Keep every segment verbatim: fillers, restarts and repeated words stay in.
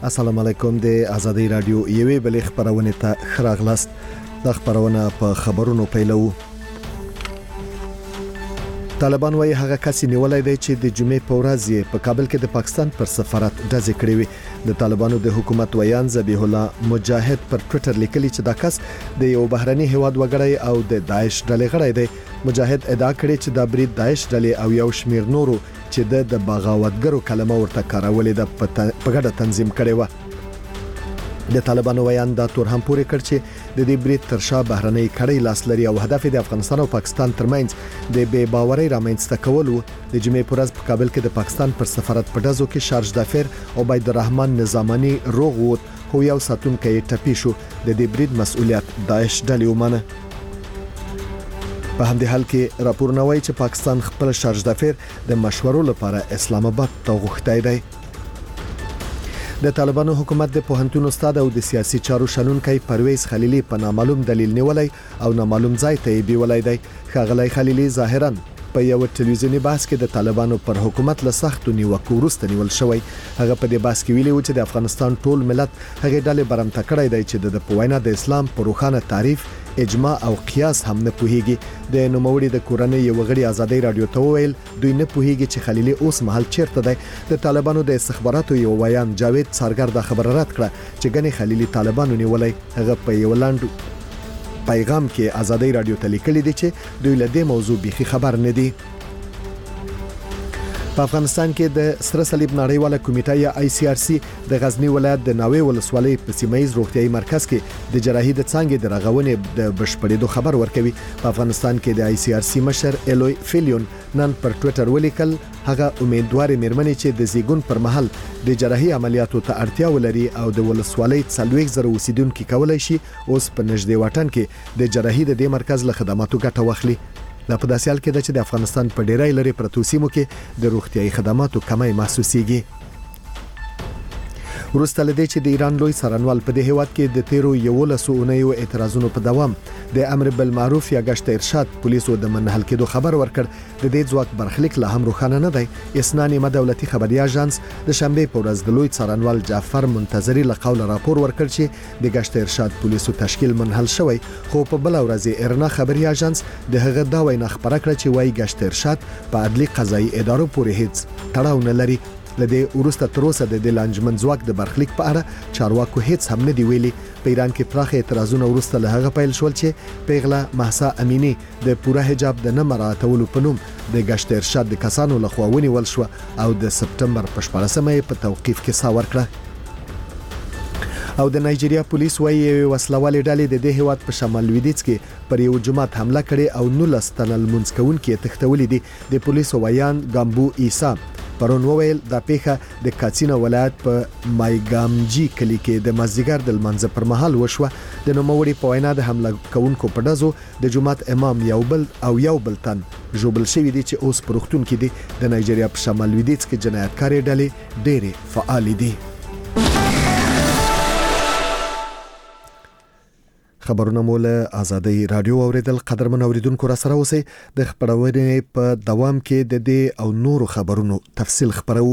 السلام علیکم د آزادۍ رادیو یوې بلې خبرونه ته خراغلاست. د خبرونه په خبرونو پیلو. طالبان وايي هغه کس نیولای دی چې د جمعې په ورځ په کابل کې د پاکستان پر سفارت ډزې کړې وي. د طالبانو د حکومت ویان ذبیح الله مجاهد پر ټوئیټر لیکلي چې دا کس د یو بهرني هیواد وګړی او د داعش ډلې غړی دی. مجاهد ادعا کړې چې د برید داعش ډلې او یو شمیر نورو چې د بغاوتګرو کلمه ورته کارولې ده په ګډه تنظیم کړي و. د طالبانو ویان دا تور هم پورې کړ چې د دې برید تر شا بهرنۍ کړۍ لاس لري او هدف د افغانستان او پاکستان ترمنځ د بې باورۍ رامنځته کول وو. د جمعې پر ورځ په کابل کې د پاکستان پر سفارت په ډزو کې شارج دافر عبید الرحمن نظامانی روغ ووت خو یو ساتونکی ټپي شو. د دې برید مسؤلیت داعش ډلې ومنه. په همدې حال کې راپورونه وايي چې پاکستان خپل شارج دافر د مشورو لپاره اسلام آباد ته غوښتي دی. د طالبانو حکومت د پوهنتون استاد او د سیاسي چارو شنونکي پرویز خلیلی په نامعلوم دلیل نیولای او نامعلوم ځای ته بیولای دی. ښاغلی خلیلی ظاهرا په یو ټلویزیونی بحث کې د طالبانو پر حکومت له سختو نیوکو وروسته نیول شوی. هغه په دې بحث کې ویلي و چې د افغانستان ټول ملت هغه ډلې برمته کړی دی چې د پوینا د اسلام پر روخانه تعریف اجماع او قیاس هم نه پوهیږي. د نوموړي د کورنۍ یو غړي آزادۍ رادیو ته ویل دوی نه پوهیږي چې خلیلی اوس مهال چیرته دی. د طالبانو د استخباراتو یو ویان جاوید سارګر د خبر رد کړه چې ګنې خلیلی طالبانو نیولای. هغه په یو لاند پیغام کې آزادۍ رادیو ته لیکلي دي چې دوی له دې موضوع بيخي خبر نه دي. په افغانستان کې د سره صلیب نړیواله کمیټه یا آی سی آر سی د غزنی ولایت د ناوې ولسوالۍ په سیمایي روغتيایي مرکز کې د جراحي د څانګې د رغونې د بشپړېدو خبر ورکوي. په افغانستان کې د آی سی آر سی مشر الوی فیلیون نن پر ټوئیټر ولیکل هغه امیدوار مېرمنې چې د زیګون پر مهال د جراحي عملیاتو ته اړتیا ولري او د ولسوالۍ څلوېښت زره اوسیدونکو کولای شي اوس په نږدې واټن کې د جراحي د دې مرکز له خدماتو ګټه واخلي. دا په داسې حال کې ده چې د افغانستان په ډیری لري پرتو سیمو کې د روغتيایي خدماتو کمی محسوسيږي. وروسته لدې چې د ایران لوی څارنوال په دې هیواد کې د تیرو یولسو اونیو اعتراضونو په دوام د امر بالمعروف یا گشت ارشاد پولیسو د منحل کېدو خبر ورکړ. د دې ځواک برخلیک لا هم روښانه نه دی. اسنان نیمه دولتي خبري اژانس د شنبه په ورځ د لوی څارنوال جعفر منتظری له قوله راپور ورکړ چې د گشت ارشاد پولیسو تشکیل منحل شوی. خو په بل ورځ ارنا خبري اژانس د هغه دا وینا خبره کړه چې وايي گشت ارشاد په عدلي قضایي ادارو پورې هیڅ تړاو نه لري. لدې ورسته تر اوسه د لانجمن ځواک د برخلیک په اړه چارواکو هیڅ هم نه دی ویلي. په ایران کې پراخه اعتراضونه ورسته له هغه پیل شول چې پیغله مهسا امینی د پوره حجاب د نه مراعاتولو په نوم د گشت ارشاد د کسانو لخوا ونیول شو او د سپټمبر په شپاړسمه په توقیف کې سا ورکړه. او د نایجیریا پولیس وايي وسلوالې ډلې د دې هیواد په شمال لویدیځ کې پر یو جماعت حمله کړې او نولس تنه لمونځ کوونکي تښتولې دي. د پولیسو ویان ګامبو عیسی پرون وویل دا پیښه د کاتسینا ولایت په مایګامجی کلی کې د مازیګر د لمانځه پر مهال وشوه. د نوموړي په وینا د حمله کوونکو په ډزو د جماعت امام یو بل او یو بل تن ژوبل شوی دي چې اوس په روغتون کې دي. د نایجیریا په شمال لویدیځ کې جنایتکاري ډلې ډېرې فعال دي. خبرونه مول آزادۍ رادیو اوریدل. قدرمن اوریدونکو را سره اوسئ. د خبرونې په دوام کې د دې او نورو خبرونو تفصیل خبرو.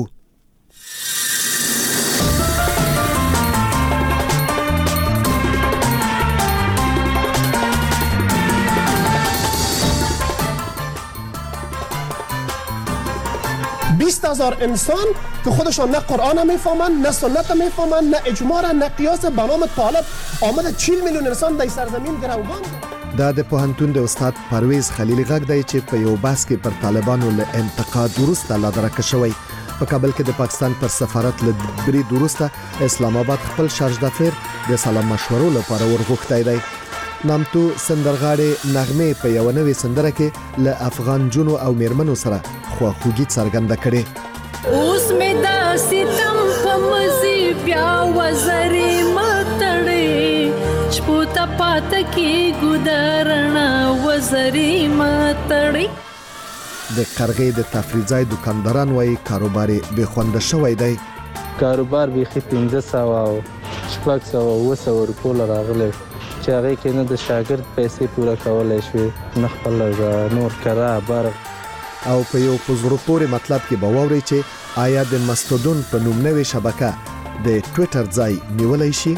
بیست هزار انسان که خودشان نه قرآن میفهمن نه سنت میفهمن نه اجماع نه قیاس به نام طالب آمده چهل میلیون انسان در سرزمین گروگان. دا د پوهنتون د استاد پرویز خلیلی غږ دی چې په یو بحث کې پر طالبانو له انتقاد وروسته لادرکه شوی. په کابل کې د پاکستان پر سفارت له برید وروسته اسلام آباد خپل شارج دافر د سلام مشورو لپاره ورغوښتی دی. نامتو سندرغاړي نغمه په یو نوې سندره کې له افغان جنو او میرمنو سره خواخوږي څرګنده کړي. اوس مې د ستم په مزي بیا وزري متړي چپوتا پات کې ګدارنا وزري متړي. د قرغې د تفریح ځای دکانداران وايي کاروبار به خوند شوی دی. کاروبار به پنځه سوه او شپږ سوه اوه سوه روپۍ راغلی چې هغه کې نه د شاګرد پیسې پوره کولای شوې نه خپل نور کرا برق. او په یو پزرو پورې مطلب کې به واوري چې آیا د مستودون په نوم نوې شبکه د ټوئیټر ځای نیولای شي.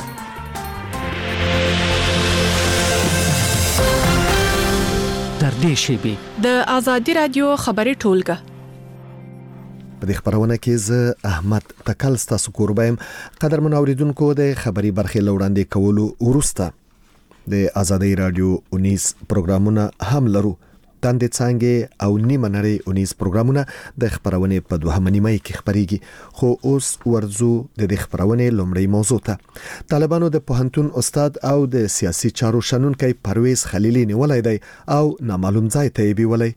تر دې شیبې د آزادي رادیو خبري ټولګه په دې خبرونه کې زه احمد تکل ستاسو کوربایم. قدر منوریدونکو د خبري برخې لوړاندې کولو وروسته د آزادي رادیو اونیس پروګرامونه هم لرو. تاندې څنګه او نیمه نړۍ اونیس پروګرامونه د خبرونه په دوهمه نیمه کې خبريږي. خو اوس ورزو د دې خبرونه لومړی موضوع ته. طالبانو د پوهنتون استاد او د سیاسي چارو شنونکي پرویز خلیلی نیولای دی او نامعلوم ځای ته بیولای.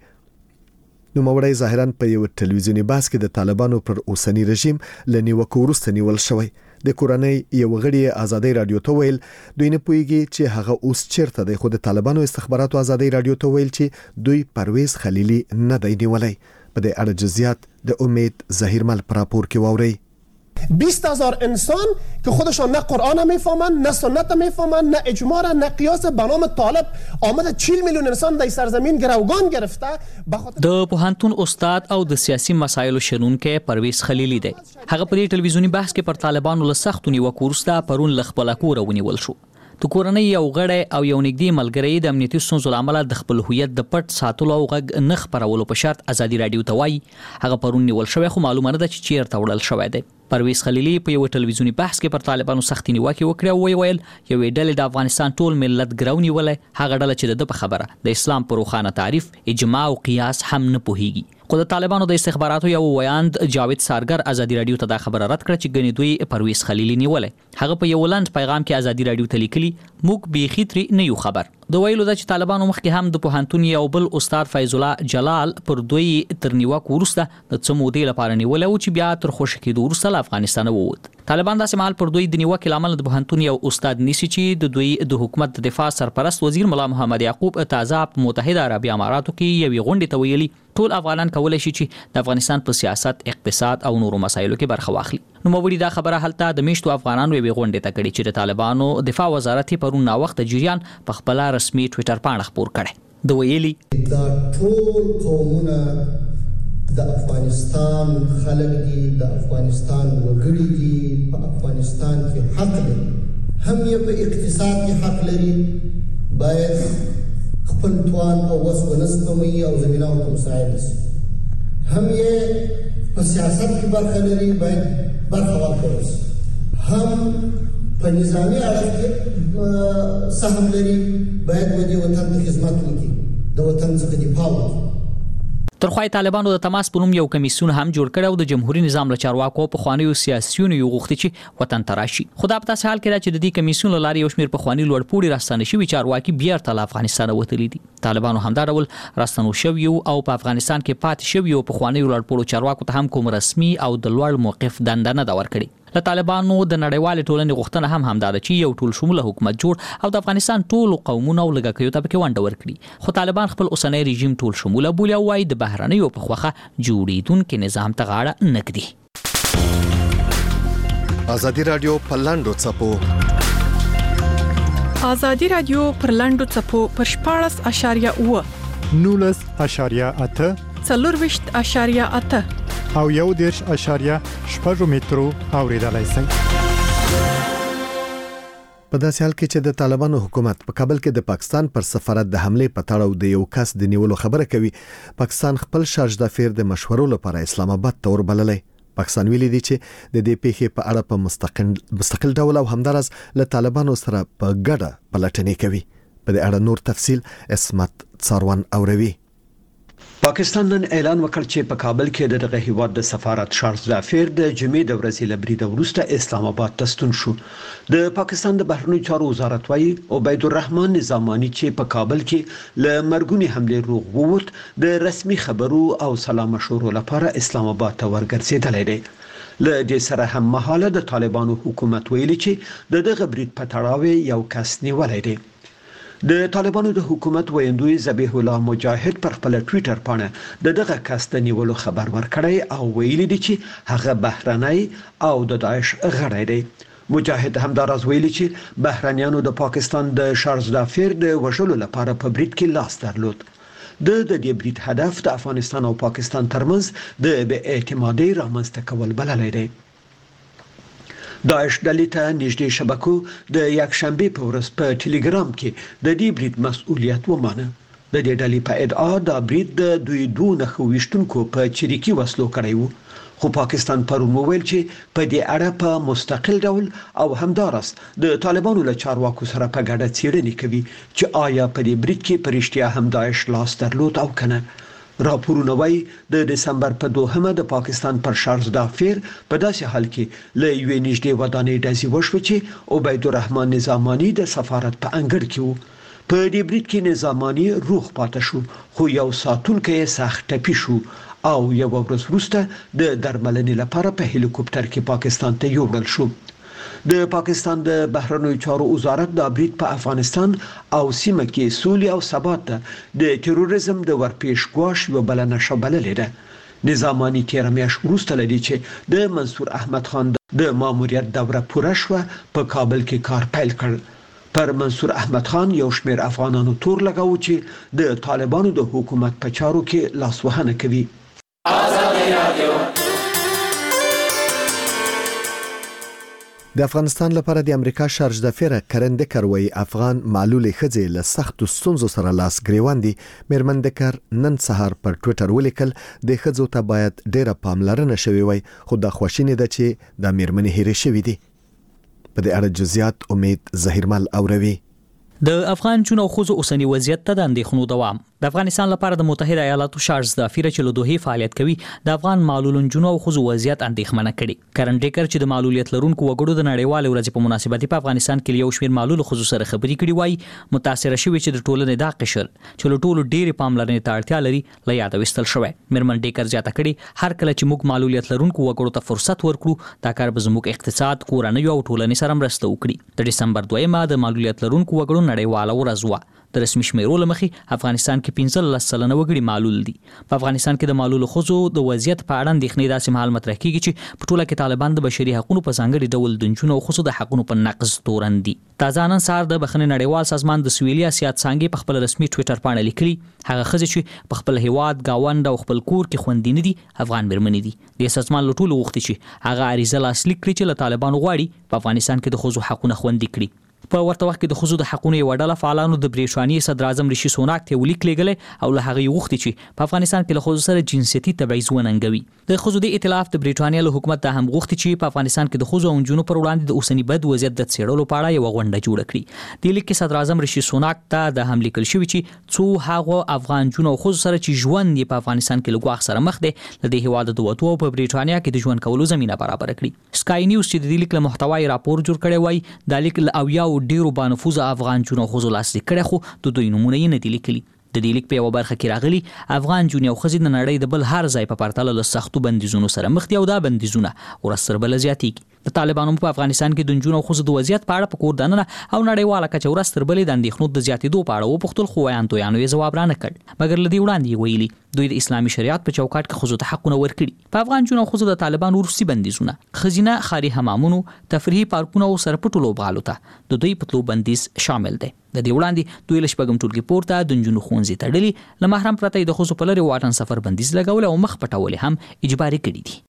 نو موړی ظاهرا په یو ټلویزیونی باس کې د طالبانو پر اوسنی رژیم لنیوکو وروسته نیول شوی. د کورنۍ یو غړي آزادي رادیو ته ویل دوی نه پويږي چې هغه اوس چیرته دی. خو د طالبانو استخباراتو آزادي رادیو ته ویل چې دوی پرویز خلیلی نه دی نیولای. په دې اړه جزئیات د امید ظهیرمل پر راپور کې واوري. بیست هزار انسان که خودشان نه قرآن میفهمن، نه سنت میفهمن، نه اجماع نه قیاس به نام طالب آمده چهل میلیون انسان در سرزمین گروگان گرفته. د پوهنتون استاد او د سیاسي مسایلو شنونکي پرویز خلیلی دی. هغه په ټلویزیونی بحث کې پر طالبانو له سختو نیوکو وروسته پرون ل خپل کور ونیول شو. د کورنۍ یو غړی او یو نږدې ملګری د امنیتي ستونزو له امله د خپل هویت د پټ ساتلو او غږ نه خپرولو په شرط آزادي رادیو ته وایي. هغه پرون نیول شوی خو معلومه نه ده چې چیرته وړل شوی دی. پرویز خلیلی په یو ټلویزیونی بحث کې پر طالبانو سختي نیوکه وکړه او ویل یو ډلې د افغانستان ټول ملت ګراونی ولې هغه ډله چې د په خبره د اسلام پر روخانه تعریف اجماع او قیاس هم نه پوهیږي. خو د طالبانو د استخباراتو یو ویاند جاوید سارګر آزادي رادیو ته دا خبره رد کړه چې ګنې دوی پرویز خلیلی نیولې. هغه په یو لاند پیغام کې آزادي رادیو ته لیکلي موږ بیخي تری نه یو خبر. د ویلو د چې طالبانو مخکې هم د پوهنتون یو بل استاد فیض الله جلال پر دوی تر نیوکو وروسته د څو مودې لپاره نیولې او چې بیا تر خوشی کېدو وروسته له افغانستان ووت. طالبان داسې مهال پر دوی د نیوکې لامل د پوهنتون یو استاد نیسی چې د دوی د حکومت د دفاع سرپرست وزیر مولا محمد یعقوب تازه په متحده عربی اماراتو کې یو غونډه ته ویلي ټول افغانان کولای شي چې د افغانستان په سیاست، اقتصاد او نورو مسایلو کې برخه واخلي. نو موړي دا خبره هلته د میشتو افغانانو یو غونډه ته کړي چې د طالبانو دفاع وزارت پرون نا وخت جریان په خپل رسمي ټوئیټر باندې خبر کړي. د ویلي دا ټول قومونه د افغانستان خلک دي، د افغانستان وګړي دي، په افغانستان کې حق لري، هم یې په اقتصاد کې حق لري، باید خپل توان او وس ونسپموي او زمینه او مساعد شي، هم یې په سیاست کې برخه لري، باید برخه ورکړي، هم په نظامی اړخ کې سهم لري، باید ودې وطن ته خدمت وکړي، د وطن څخه دفاع وکړي. ترخوای طالبانو د تماس په نوم یو کمیسیون هم جوړ کړ او د جمهوریت نظام له چارواکو په خوانیو سیاسيونو یو غوښتي چې وطن تراشي. خدا په تاسو حال کې چې د دې کمیسیون لاري یو شمیر په خواني لوړ پوړي راستانه شوی چارواکي بیا تل افغانستان وتلی دي. طالبانو هم دا ډول راستانو شوی او په افغانستان کې پات شوی او په خواني لوړ پوړو چارواکو ته هم کوم رسمي او د لوړ موقف دنده نه دا ورکړي. له طالبانو د نړیوال ټولنې غوښتنه هم همدا ده چې یو ټول شموله حکومت جوړ او د افغانستان ټول قومونه او لږکیو ته پکې ونډه ورکړي. خو طالبان خپل اوسنۍ رژیم ټول شموله بولي او وايي د بهرنیو په خوخه جوړیدونکو نظام ته غاړه نکدي. آزادي رادیو پرلاندو چپو آزادي رادیو پرلاندو چپو پر شپاړس اشاریه اوه نولس اشاریه اته څلورویشت اشاریه اته او یو دیرش اشاریه شپږ مترو اوریدلای شئ. په داسې حال کې چې د طالبانو حکومت په کابل کې د پاکستان پر سفارت د حمله په تړاو د یو کس د نیولو خبره کوي، پاکستان خپل شارج دافیر د مشورو لپاره اسلام آباد ته وربللی. پاکستان ویلي دی چې د دې پیښې په اړه په مستقل مستقل ډول او همدارس له طالبانو سره په ګډه پلټنې کوي. په دې اړه نور تفصیل اسمت څاروان اوروي. پاکستان نن اعلان وکړ چې په کابل کې د دغه هیواد د سفارت شارج دافیر د جمعې د ورځې لبرید وروسته اسلام آباد ته ستون شو. د پاکستان د بهرنیو چارو وزارت وايي عبید الرحمن نظامانی چې په کابل کې ل مرګونی حمله روغ ووت د رسمي خبرو او سلام مشورو لپاره اسلام آباد ته ورګرځیدلی دی. له دې سره هم مهاله د طالبانو حکومت ویلي چې د دغه برید په تړاو یو کس نیولای دی. د طالبانو د حکومت ویندوی ذبیح الله مجاهد پر خپل ټوئیټر باندې د دغه کس د نیولو خبر ورکړی او ویلي دی چې هغه بهرنی او د داعش غړی دی. مجاهد هم دا راز ویلي چې بهرنیانو د پاکستان د شارج دافیر د وژلو لپاره په برید کې لاس درلود. د دې برید هدف د افغانستان او پاکستان ترمنځ د بې اعتمادۍ رامنځته کول بللی دی. داعش ډلې ته نږدې شبکو د یکشنبه په ورځ په ټلګرام کې د دې برید مسؤلیت ومانه. د دې ډلې په ادعا دا برید د دوی دوه نخو وشتونکو په چریکي وسلو کړی وو. خو پاکستان پرون وویل چې په دې اړه په مستقل ډول او همدارس د طالبانو له چارواکو سره په ګډه څېړنې کوي چې آیا په دې برید کې په رښتیا هم داعش لاس درلود او کنه. راپورونه وايي د دسمبر په دوهمه د پاکستان پر شارزدا فیر په داسې حال کې له یوې نږدې ودانۍ ډزې وشوه چې عبید الرحمن نظامانی د سفارت په انګړ کې وو. په دې برید کې نظامانی روغ پاتې شو خو یو ساتونکی یې سخت ټپي شو او یو ورځ وروسته د درملنې لپاره په هلیکوپټر کې پاکستان ته یوړل شو. د پاکستان د بهرنیو چارو وزارت د برید په افغانستان او سیمه کې سولې او ثبات ته د تروریزم د ورپېښ ګواښ یو بلنه شبللې ده. نظامانی تیر میاشت وروسته لدی چې د منصور احمد خان د ماموریت دوره پوره شوه په کابل کې کار پیل کړ. پر منصور احمد خان یو شمېر افغانانو تور لګاوه چې د طالبانو د حکومت په چارو کې لاسوهنه کوي. د افغانستان لپاره د امریکا شارج د فیر کرن دکر وی افغان معلول خځې له سخت ستونزو سره لاس ګریوان دي. میرمن دکر نن سهار پر ټوئیټر ولیکل د خځو ته باید ډیره پاملرنه شوي وي خو د خوشینه ده چې د میرمنې هېرې شوي دي. په دې اړه جزئیات امید ظهیرمل اوروي. د افغان چونو خوځو اوسنی وضعیت ته د اندېښنو دوام. د افغانستان لپاره د متحده ایالاتو شارج د افیر چې له دوه فعالیت کوي د افغان معلولون جنو او خوځو وضعیت اندېښمنه کړي. کرن ډیکر چې د معلولیت لرونکو وګړو د نړیوال ورځې په مناسبت په افغانستان کې یو شمېر معلول خوځو سره خبري کړي وای متاثر شوی چې د ټولنې دا قشر چې له ټولو ډېری پاملرنې ته اړتیا لري له یاد وستل شوی. میرمن ډیکر زیاته کړي هر کله چې موږ معلولیت لرونکو وګړو ته فرصت ورکړو دا کار به زموږ اقتصاد کورنۍ او ټولنې سره مرسته وکړي. د دسمبر دویمه د معلولیت لرونکو وګړو نړیواله ورځ و. د رسمي شمیرو لمخې افغانستان کې پنځلس سلنه وګړي معلول دي. په افغانستان کې د معلول خوځو د وضعیت په اړه اندېښنې داسې مهال مطرح کیږي چې په ټوله کې طالبان د بشري حقوقو په ځانګړي ډول د نجونو او خوځو د حقوقو په نقض تورن دي. تازه نن سهار د بخښنې نړیوال سازمان د سویلي اسیا څانګې په خپل رسمي ټوئیټر باندې لیکلي هغه ښځې چې په خپل هیواد گاوند او خپل کور کې خوندي نه دي افغان میرمنې دي. د سازمان له ټولو غوښتي چې هغه عریضه لاسلیک کړي چې له طالبان غواړي په افغانستان کې د خوځو حقوقونه خوندي کړي. په ورته وخت کې د خوځو د حقوقو یو ډله فعالانو د بریټانیې صدر اعظم ریشي سوناک ته ولیک لېږلی او له هغه غوښتي چې په افغانستان کې له خوځو سره جنسيتي تبعیض وننګوي. د خوځو د ائتلاف د بریټانیا له حکومت ته هم غوښتي چې په افغانستان کې د خوځو او نجونو پر وړاندې د اوسنی بد وضعیت د څېړلو په اړه یو غونډه جوړه کړي. د لیک کې صدر اعظم ریشي سوناک ته د هم لیکل شوی چې څو هغه افغان جنونو او خوځو سره چې ژوند په افغانستان کې لګواخ سره مخ دي له دې هیواد د وټو په بریټانیا کې د ژوند کولو زمينه برابر کړي. سکای نیوز چې د لیک له محتوای راپور جوړ کړي وای د لیک له او یاو ډیرو بانفوز افغان جنونو خوځو لاسلیک کړي خو د دوی نمونه یې نه دي لیکلي. د دې لیک په یو برخه کې راغلي افغان جنونو خوځې د نړۍ د بل هر ځای په پرتله له سختو بندیزونو سره مخ دي او دا بندیزونه ورسره بل زیاتېږي. د طالبانو په افغانستان کې د جنونو خوځو د وضعیت په اړه په کور دننه او نړیواله کچه ورسره بل د اندېښنو د زیاتېدو په اړه وپوښتل خو وایان تویانو یې جواب را نه کړ مګر لدی وړاندې ویلي دوی د اسلامي شریعت په چوکاټ کې خوځو ته حقونه ورکړي. په افغان جنونو خوځو د طالبان ورسي بندیزونه خزینه خاري حمامونو تفریحي پارکونو او سرپټو لوبغالو ته د دوی په تلو بندیز شامل دی. د دې وړاندې دوی له شپږم ټولګي پورته د نجونو ښوونځي تړلي له محرم پرته د خوځو په لري واټن سفر بندیز لګول او مخ پټول هم اجباري کړي دي.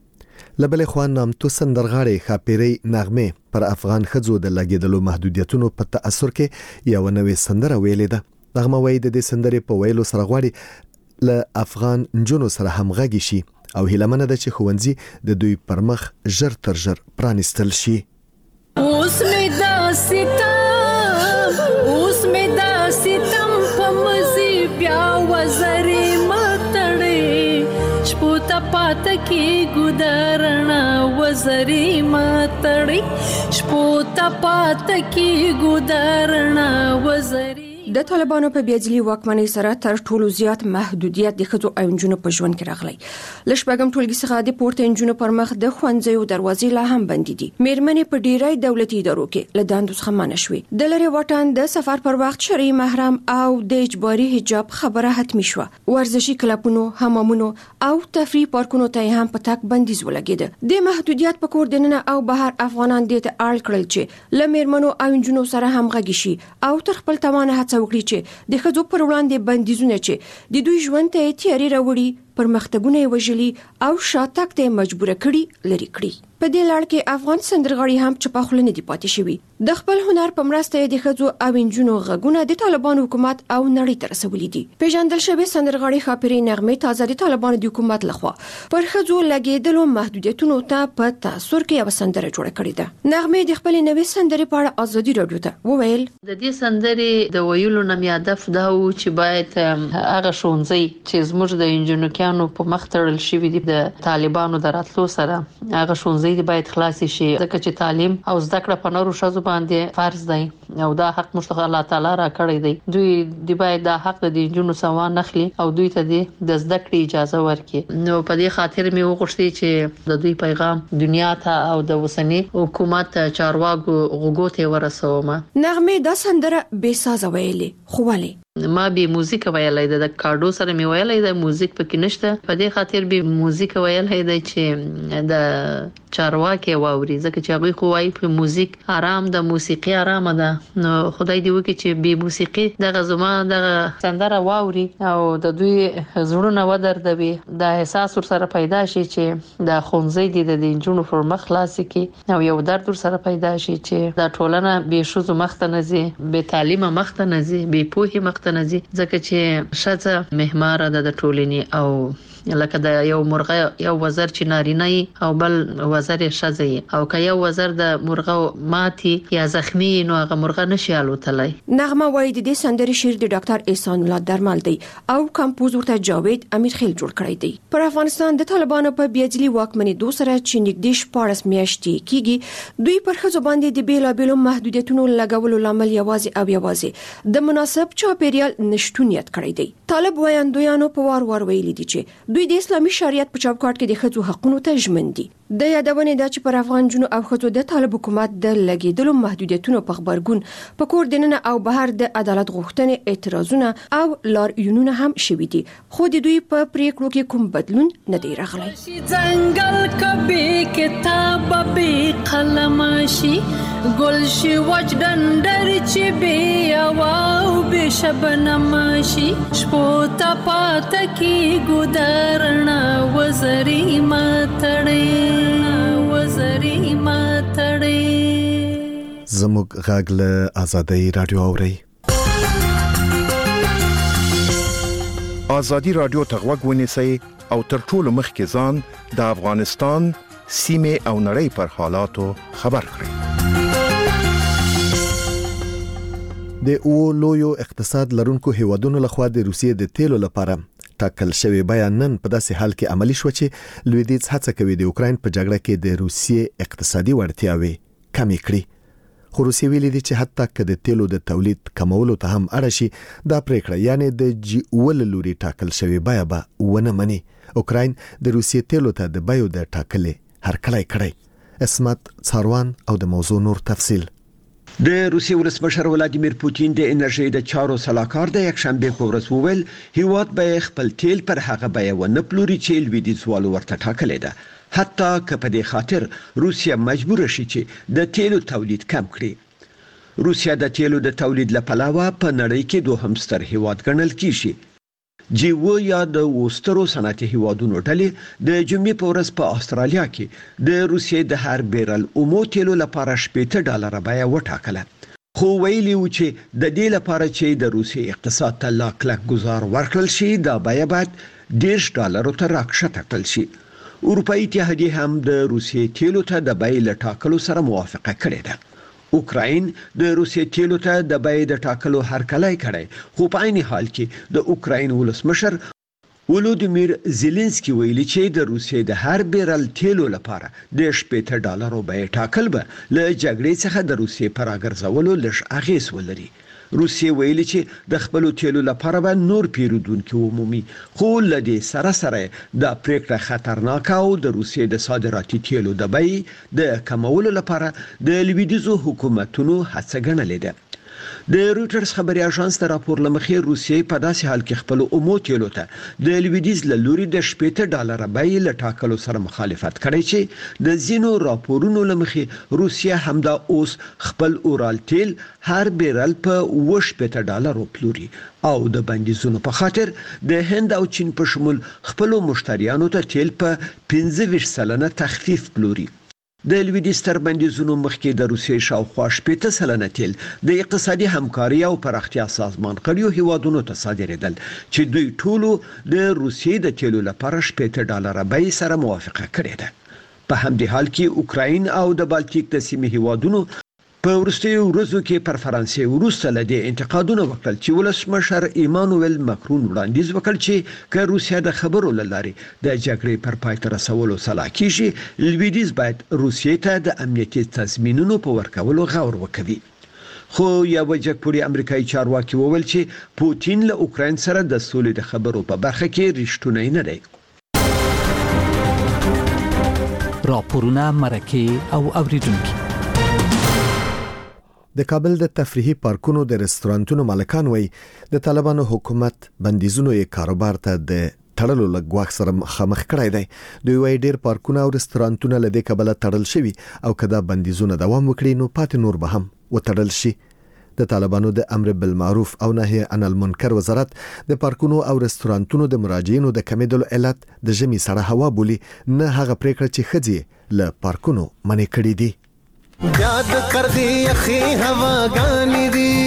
لبل خوان نامتو سندرغاړي خاپيري نغمه پر افغان خځو د لګیدلو محدودیتونو په تاثر کې یو نوې سندره ویلې ده. نغمه وایي د دې سندرې په ویلو سره غواړي له افغان جنونو سره همغږي شي او هیلمنه ده چې ښوونځي د دوی پر مخ ژر تر ژر پرانیستل شي. اوس مې دا ستم اوس مې دا ستم په مزي بیا وزري متړې شپوتا پات کې ګدارنا وزري متړې شپوتا پات کې ګدارنا وزري. د طالبانو په بیاځلي واکمنۍ سره تر ټولو زیات محدودیت د ښځو او نجونو په ژوند کې راغلی. له شپږم ټولګي څخه د پورته نجونو پر مخ د ښوونځیو دروازې لا هم بندې دي. میرمنې په ډیری دولتي ادارو کې له دندو څخه منع شوې. د لرې واټن د سفر پر وخت شرعي محرم او د اجباري حجاب خبره حتمی شوه. ورزشي کلبونو، حمامونو او تفریح پارکونو ته هم په تک بندیز ولګېده. د محدودیت په کور دننه او بهر افغانان دې ته اړ کړل چې له میرمنو او نجونو سره همغږي شي او تر خپل توانه هڅه وکړي چې د ښځو پر وړاندې بندیزونه چې د دوی ژوند ته تیاری راوړي پرمختګونه وژلي او شاتګ ته مجبور کړي لري کړي. په دې لړ کې افغان سندرغاړي هم چپه خوله نه دي پاتې شوي. د خپل هنر په مرسته د ښځو او نجونو غږونه د طالبانو حکومت او نړۍ ته رسولي دي. پیژندل شوی سندرغاړي خاپیرې نغمې تازه د طالبانو د حکومت لخوا پر ښځو لګیدلو محدودیتونو ته په تاثر کې یو سندره جوړه کړې ده. نغمې د خپل نوې سندرې په اړه ازادي رادیو ته وویل د دې سندرې د ویلو نم هدف دا و چې باید هغه شونځي چې زموږ د انجنونو په مخ تړل شوی دي د طالبانو دراتلو سره هغه شونځي باید خلاص شي ځکه چې تعلیم او زده کړه په نورو شذو باندې فرض دی او دا حق مشتغل الله تعالی را کړی دی. دوی دی باید دا حق د انجنونو سوا نخلي او دوی ته د زده کړې اجازه ورکړي. نو په دې خاطر مې وغوښتي چې د دوی پیغام دنیا ته او د وسنی حکومت چارواکو غوږو ته ورسوم. نغمې دا سندره بې سازه ویلې خو ولې ما به موزیک ویلای د کارډو سره می ویلای د موزیک پکې نشته. په دې خاطر به موزیک ویلای دی چې د چارواکي واوري ځکه چې هغه خو وايي په موزیک آرام د موسیقي آرام ده. نو خدای دې وکړي چې به موسیقي د غزما د سندره واوري او د دوی زړونه ودردوي د احساس سره پیدا شي چې د خونځي د دینجونو پر مخ خلاصي کې او یو درد سره پیدا شي چې د ټولنه به شوزو مخته نزي به تعلیم مخته نزي به پوهه مخته نزي ځکه چې شته محمار د ټولنې او لکه د یو مرغه یو وزر چې نارینه او بل وزر شذي او که یو وزر د مرغه ماتي یا زخمی نو هغه مرغه نشي الوتلای. نغمه وایي د دې سندرې شعر د ډاکټر احسان الله درمل دی او کمپوز ورته جاوید امیر خیل جوړ کړی دی. پر افغانستان د طالبانو په بیاجلی واکمنۍ دوه سره چې نږدې شپاړس میاشتې کیږي دوی پر ښځو باندې د بیلابېلو محدودیتونو لګولو لامل یوازې او یوازې د مناسب چاپیریال نشټونیت کړی دی. طالب وایندویانو په وار وار ویلي دي چې دوی د اسلامي شریعت په چوکاټ کې د ښځو حقوقو ته ژمن دي. د یادونه ده چې پر افغان جنو او ښځو د طالب حکومت د لګیدلو محدودیتونو په خبرګون په کور دننه او بهر د عدالت غوښتنې اعتراضونه او لاریونونه هم شوي دي خو د دوی په پریکړو کې کوم بدلون نه دی راغلی. ځنګل کبي کتاب به قلم شي ګل شي وجدندر چې به او به شبنم شي شپوتا پات کی ګدارنا وزري ماتړې وزري ماتړې. زموږ غږ له آزادۍ رادیو اوري. آزادی رادیو ته غوږ ونیسئ او تر ټولو مخکې ځان د افغانستان سیمه او نړۍ پر حالاتو خبر کړئ. د او لویو اقتصاد لرونکو هیوادونو لخوا د روسیې د تیلو لپاره ټاکل شوی بیان نن په داسې حال کې عملی شو چې لویدیځ هڅه کوي د اوکراین په جګړه کې د روسیې اقتصادي وړتیاوې کمې کړي. خو روسیې ویلي دي چې حتی که د تیلو د تولید کمولو ته هم اړ شي دا پریکړه یعنی د جی اول لوري ټاکل شوی بیا به ونه مني. اوکراین د روسیې تیلو ته د بیو د ټاکلې هرکلی کړی. اسمت څاروان او د موضوع نور تفصیل. د روسیې ولسمشر ولادیمیر پوتین د انرژي د چارو سلاکار د یک شنبه په ورځ وویل هیواد به خپل تیل پر هغه بیه ونه پلوري چې لویدیځوالو ورته ټاکلې ده حتی که په دې خاطر روسیه مجبور شي چې د تیلو تولید کم کړي. روسیه د تیلو د تولید لپاره په نړۍ کې دوهم ستر هیواد ګڼل کیږي. جی و یا د وسترو صنعتي هیوادونو ډلې د جمعې په ورځ په استرالیا کې د روسیې د هر بیرل اومو تیلو لپاره شپږ ډالر بیه وټاکله. خو ویلي و چې د دې لپاره چې د روسیې اقتصاد ته لا کلک گزار ورکړل شي دا بیه باید ډیرش ډالرو ته راکښته کړل شي. اروپאי اتحادیه هم د روسیې تیلو ته د بیې لټاکلو سره موافقه کړې ده. اوکراین د روسیې تیلو ته د بیې د ټاکلو هرکلی کړی خو په عین حال کې د اوکراین ولسمشر ولودیمیر زيلنسکي ویلي چې د روسیې د هر بیرل تیلو لپاره د شپږ ډالرو بیه ټاکل به له جګړې څخه د روسیې پر راګرځولو لږ اغیز ولري. روسیې ویلي چې د خپل تیلو لپاره به نور پیرودونکو عمومي خو لدی سره سره د پریکړه خطرناک او د روسیې د صادراتي تیلو د بیې د کمولو لپاره د لویدیځو حکومتونو هڅه ګڼلې ده. د رويټرز خبري اژانس د راپور لمخې روسیې په داسې حال کې خپل اومو تیلو ته د لویدیځ له لوري د شپږ ډالر بیې لټاکلو سره مخالفت کړی چې د زینو راپورونو لمخې روسیه همدا اوس خپل اورال تیل هر بیرل په شپږ ډالر پلوري او د بندیزونو په خاطر د هند او چین په شمول خپل مشتریانو ته تیل په پنځه ویشت سلنه تخفیف پلوري. د لویدیځ تر بندیزونو مخکې د روسیې شاوخوا شپږ سلنه تیل د اقتصادي همکاري او پراختیا سازمان کړیو هیوادونو ته صادرېدل چې دوی ټولو د روسیې د تیلو لپاره شپږ ډالر بیه سره موافقه کړې ده. په همدې حال کې اوکراین او د بالټیک د سیمې هیوادونو په وروستیو ورځو کې پر فرانسې وروسته له دې انتقادونه وکړل چې ولسمشر ایمانوئل ماکرون وړاندیز وکړ چې که روسیا د خبرو له لارې د جګړې پر پای ته رسولو سلا کیږي، لویدیځ باید روسیې ته د امنیتي تضمینونو په ورکولو غور وکړي. خو یو جګپوړي امریکایي چارواکي وویل چې پوتین له اوکراین سره د سولې د خبرو په برخه کې رښتونی نه دی. راپورونه، مرکه او اوریدونکي. د کابل د تفریحي پارکونو د رستورانتونو مالکان وایي د طالبانو حکومت بندیزونو یې کاروبار ته د تړلو لګواخ سره مخامخ کړی دی. دوی وایي ډیر پارکونه او رستورانتونه له دې کبله تړل شوي او که دا بندیزونه دوام وکړي نو پاتې نور به هم وتړل شي. د طالبانو د امر بالمعروف او نهي عن المنکر وزارت د پارکونو او رستورانتونو د مراجعینو د کمیدلو علت د ژمي سړه هوا بولي، نه هغه پریکړه چې ښځې له پارکونو منې کړي دي. یاد کر دی اخی هواګانی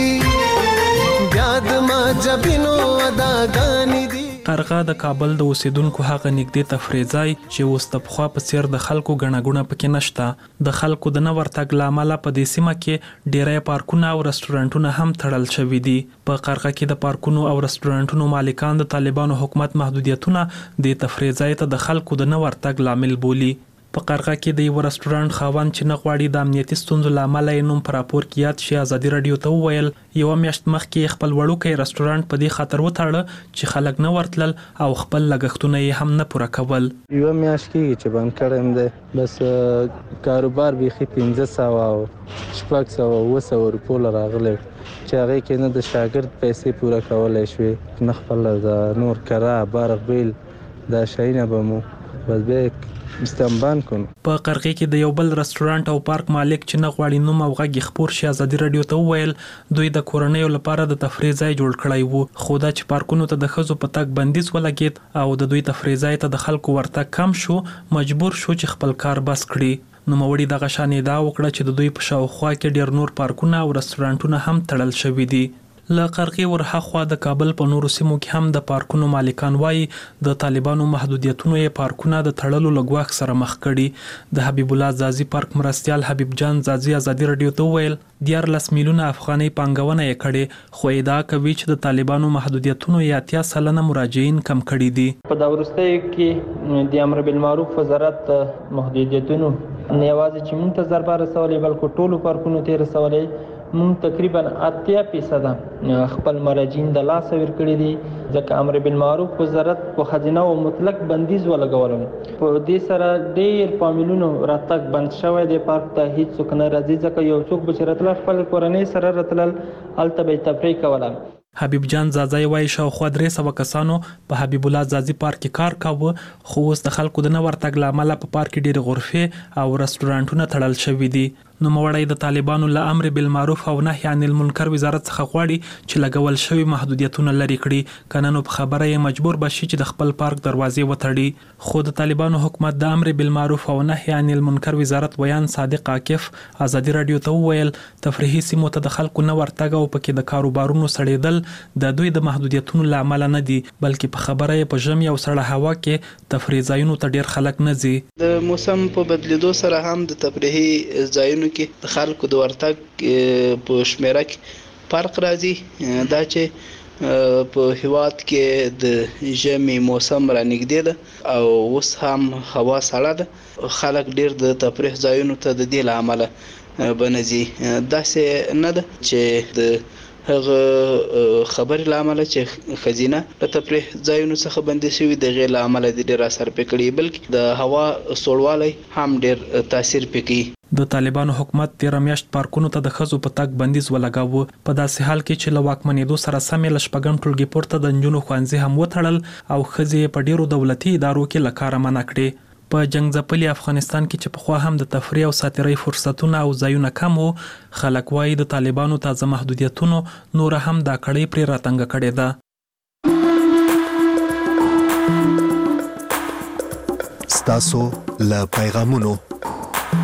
دی، یاد ما جبینو اداګانی دی. قرغه د کابل د اوسیدونکو هغه نږدې تفریح ځای چې اوس د پخوا په څیر د خلکو ګڼه پکې نشته. د خلکو د نه ورتګ له امله په دې سیمه کې ډیری پارکونه او رستورانتونه هم تړل شوي دي. په قرغه کې د پارکونو او رستورانتونو مالکان د طالبانو حکومت محدودیتونه د تفریح ځای ته د خلکو د نه ورتګ لامل بولي. په قرغه کې د یو رستورانت خاوند چې نه غواړي د امنیتي ستونزو له امله یې نوم په راپور کې یاد شي، ازادي راډیو ته وویل یوه میاشت مخکې خپل وړوکی رستورانت په دې خاطر وتړه چې خلک نه ورتلل او خپل لګښتونه یې هم نه پوره کول. یوه میاشت کېږي چې بند کړی دی، بس کاروبار بیخي پنځه سوه او شپږ سوه اووه سوه روپو له راغلی چې هغې کې نه د شاګرد پیسې پوره کولی شوې، نه خپله د نور کرا برق بیل دا شیونه به مو بس بیا استنبان کن. په قرغه کې د یو بل رستورانت او پارک مالک چې نه غواړي نوم او غږ خپور شي ازادي راډیو ته وویل دوی د کورنیو لپاره د تفریح ځای جوړ کړی وو، خو دا چې پارکونو ته د ښځو په تګ بندیز ولګید او د دوی تفریح ځای ته د خلکو ورتګ کم شو، مجبور شو چې خپل کار بس کړي. نوموړي دغه شان ادعا وکړه چې د دوی په شاوخوا کې ډیر نور پارکونه او رستورانتونه هم تړل شوي دي. له قرغې ورهاخوا د کابل په نورو سیمو کې هم د پارکونو مالکان وایي د طالبانو محدودیتونو یې پارکونه د تړلو له ګواښ سره مخ کړي. د حبیب الله زازي پارک مرستیال حبیب جان زازي ازادي راډیو ته وویل دیارلس میلیونه افغانۍ پانګونه یې کړې، خو ادعا کوي چې د طالبانو محدودیتونو یې اتیا سلنه مراجعین کم کړي دي. په دا وروستیو کې د امر بالمعروف وزارت محدودیتونو نه یوازې چې موږ ته ضربه رسولې بلکې ټولو پارکونو ته رسولې. موږ تقریبا اتیا فیصده خپل مراجعین د لاسه ورکړي دي، ځکه امر بالمعروف وزارت په خزینه او مطلق بندیز ولګولم. په دې سره ډېر فامیلونو راتګ بند شوی دی پارک ته، هیڅ څوک نه راځي ځکه یو څوک به چې راتلل خپل کورنۍ سره راتلل هلته به یې تفریح کوله. حبیب جان زازی وایي شاوخوا درې سوه کسانو په حبیب الله زازي پارک کې کار کاوه، خو اوس د خلکو د نه ورتګ له امله په پارک کې ډېرې غرفې او رستورانتونه تړل شوي دي. نوموړی د طالبانو له امر بالمعروف او نهي عن المنکر وزارت څخه غواړي چې لګول شوي محدودیتونه لرې کړي، که نه نو په خبره یې مجبور به شي چې د خپل پارک دروازې وتړي. خو د طالبانو حکومت د امر بالمعروف او نهي عن المنکر وزارت ویان صادق عاکف ازادي راډیو ته وویل تفریحي سیمو ته د خلکو نه ورتګ او پکې د کاروبارونو سړېدل د دوی د محدودیتونو له امله نه دي، بلکې په خبره یې په ژمي او سړه هوا کې تفریح ځایونو ته ډېر خلک نه ځي. د موسم په بدلیدو سره هم د تفریحي ځایونو کې د خلکو د ورتګ په شمیره کې فرق راځي. دا چې په هیواد کې د ژمي موسم رانږدې ده او اوس هم هوا سړه ده، خلک ډېر د تفریح ځایونو ته د دې له امله به نه ځي. داسې نه ده چې د هغه خبرې له امله چې خزینه له تفریح ځایونو څخه بندي شوي د هغې له امله د ډېر اثر پرې کړي، بلکې د هوا سوړوالی هم ډېر تاثیر پرې کوي. د طالبانو حکومت تیره میاشت پارکونو ته د ښځو په تګ بندیز ولګاوه، په داسې حال کې چې له واکمنېدو سره سمې له شپږم ټولګي پورته د نجونو ښوونځي هم وتړل او ښځې یې په ډېرو دولتي ادارو کې له کاره منع کړې. په جنگ ځپلي افغانستان کې چې پخوا هم د تفریح او ساتیرۍ فرصتونه او ځایونه کم وو، خلک وایي د طالبانو تازه محدودیتونو نوره هم دا کړۍ پرې راتنګه کړې ده. ستاسو له پیغامونو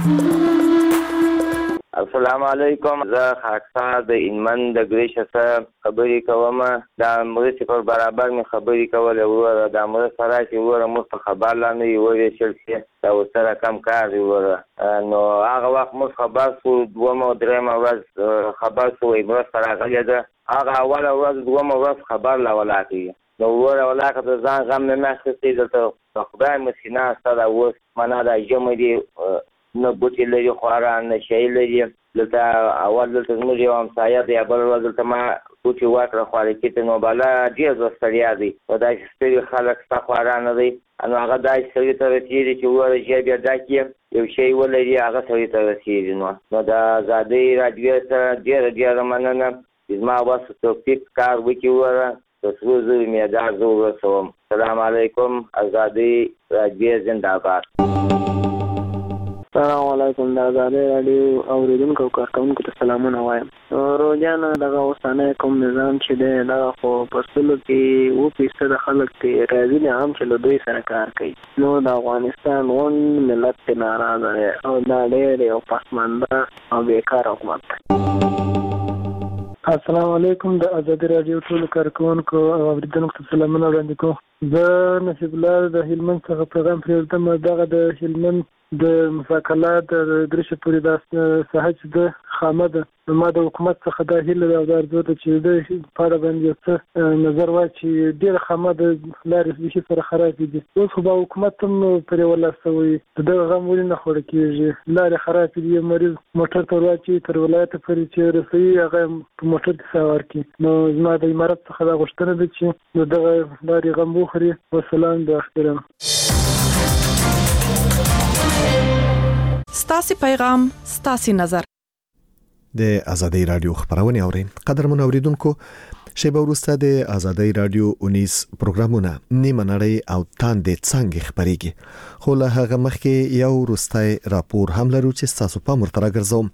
السلام علیکم. زه خاکسار د انمن د ګریشه سره خبرې کوم. دا مرستې پر برابر مې خبرې کولې وروره. دا مرسته راشي وروره موږ په خبر لاندې وویشل شي دا ورسره کم کار دی وروره. نو هغه وخت موږ خبر شو دومه او درېیمه ورځ خبر شو وایي مرسته راغلې ده. هغه اوله ورځ دومه ورځ خبر لا ولاکوي. نو وروره ولاکه د ځان غم مې نه اخیستی. دلته په خدای مسکینه ستا دا اوس معنا دا ژمی دی نه بوټي لري خورا نه شی لري. دلته اول دلته زموږ یو همسایه دی بل ورځ دلته ما بوټي واکړه خوارې کېته نو بله ډېر زه ستړیا دی په داسې ستړي خلک ستا خورا نه دی. نو هغه داسې سړي ته رسېږي چې ووایه ژر بیا ډک یې یو شی ولري هغه سړي ته رسېږي. نو نو د ازادۍ راډیو سره ډېره ډېره مننه چې زما وس توفیق کار وکړي وروره د سرو زرو مېدال زه ورسوم. سلام علیکم. ازادۍ راډیو زنده‌باد. السلام علیکم. د ازادۍ راډیو اورېدونکو او کارکوونکو ته سلامونه وایم. روزانه دغه اوسنی کوم نظام چې دی دغه خو په سلو کې اووه فیصده خلک پرې راضي دي هم چې له دوی سره کار کوي. نو د افغانستان غونډ ملت پرې ناراضه دی او دا ډېر یو پسمانده او بېکاره حکومت دی. السلام علیکم. د ازادۍ راډیو ټولو کارکوونکو او اورېدونکو ته سلامونه وړاندې کوم. زه نصیب الله د هلمند څخه پیغام پرېږدم. دغه د هلمند د مساکلات د ګریشه پورې دا ساحه چې د خامه ده نو ما د حکومت څخه دا هیله ده او دا ارزو ده چې د په اړه باندې یو څه نظر وایي چې ډېره خامه د لارې بیخي سره خرابې دي. اوس خو به حکومت هم پرې ولاسوي د دغه غم ولې نه خوړه کېږي. لارې خرابې دي. یو مریض موټر ته ورواچوي تر ولایته پورې چې رسوي هغه په موټر کې سوار کړي. نو زما د امارت څخه دا غوښتنه ده چې د دغه لارې غم وخوري. وسلام د احترام. ستاسو پیغام ستاسو نظر. د ازادۍ رادیو خبرونه اورئ. قدرمن اوریدونکو شیبه وروسته د ازادۍ رادیو اونیس پروګرامونه نیمه نړۍ او تاندې څنګه خبريږي. خو له هغه مخکې یو وروستای راپور هم لرو چې تاسو په مرتبه ګرځوم.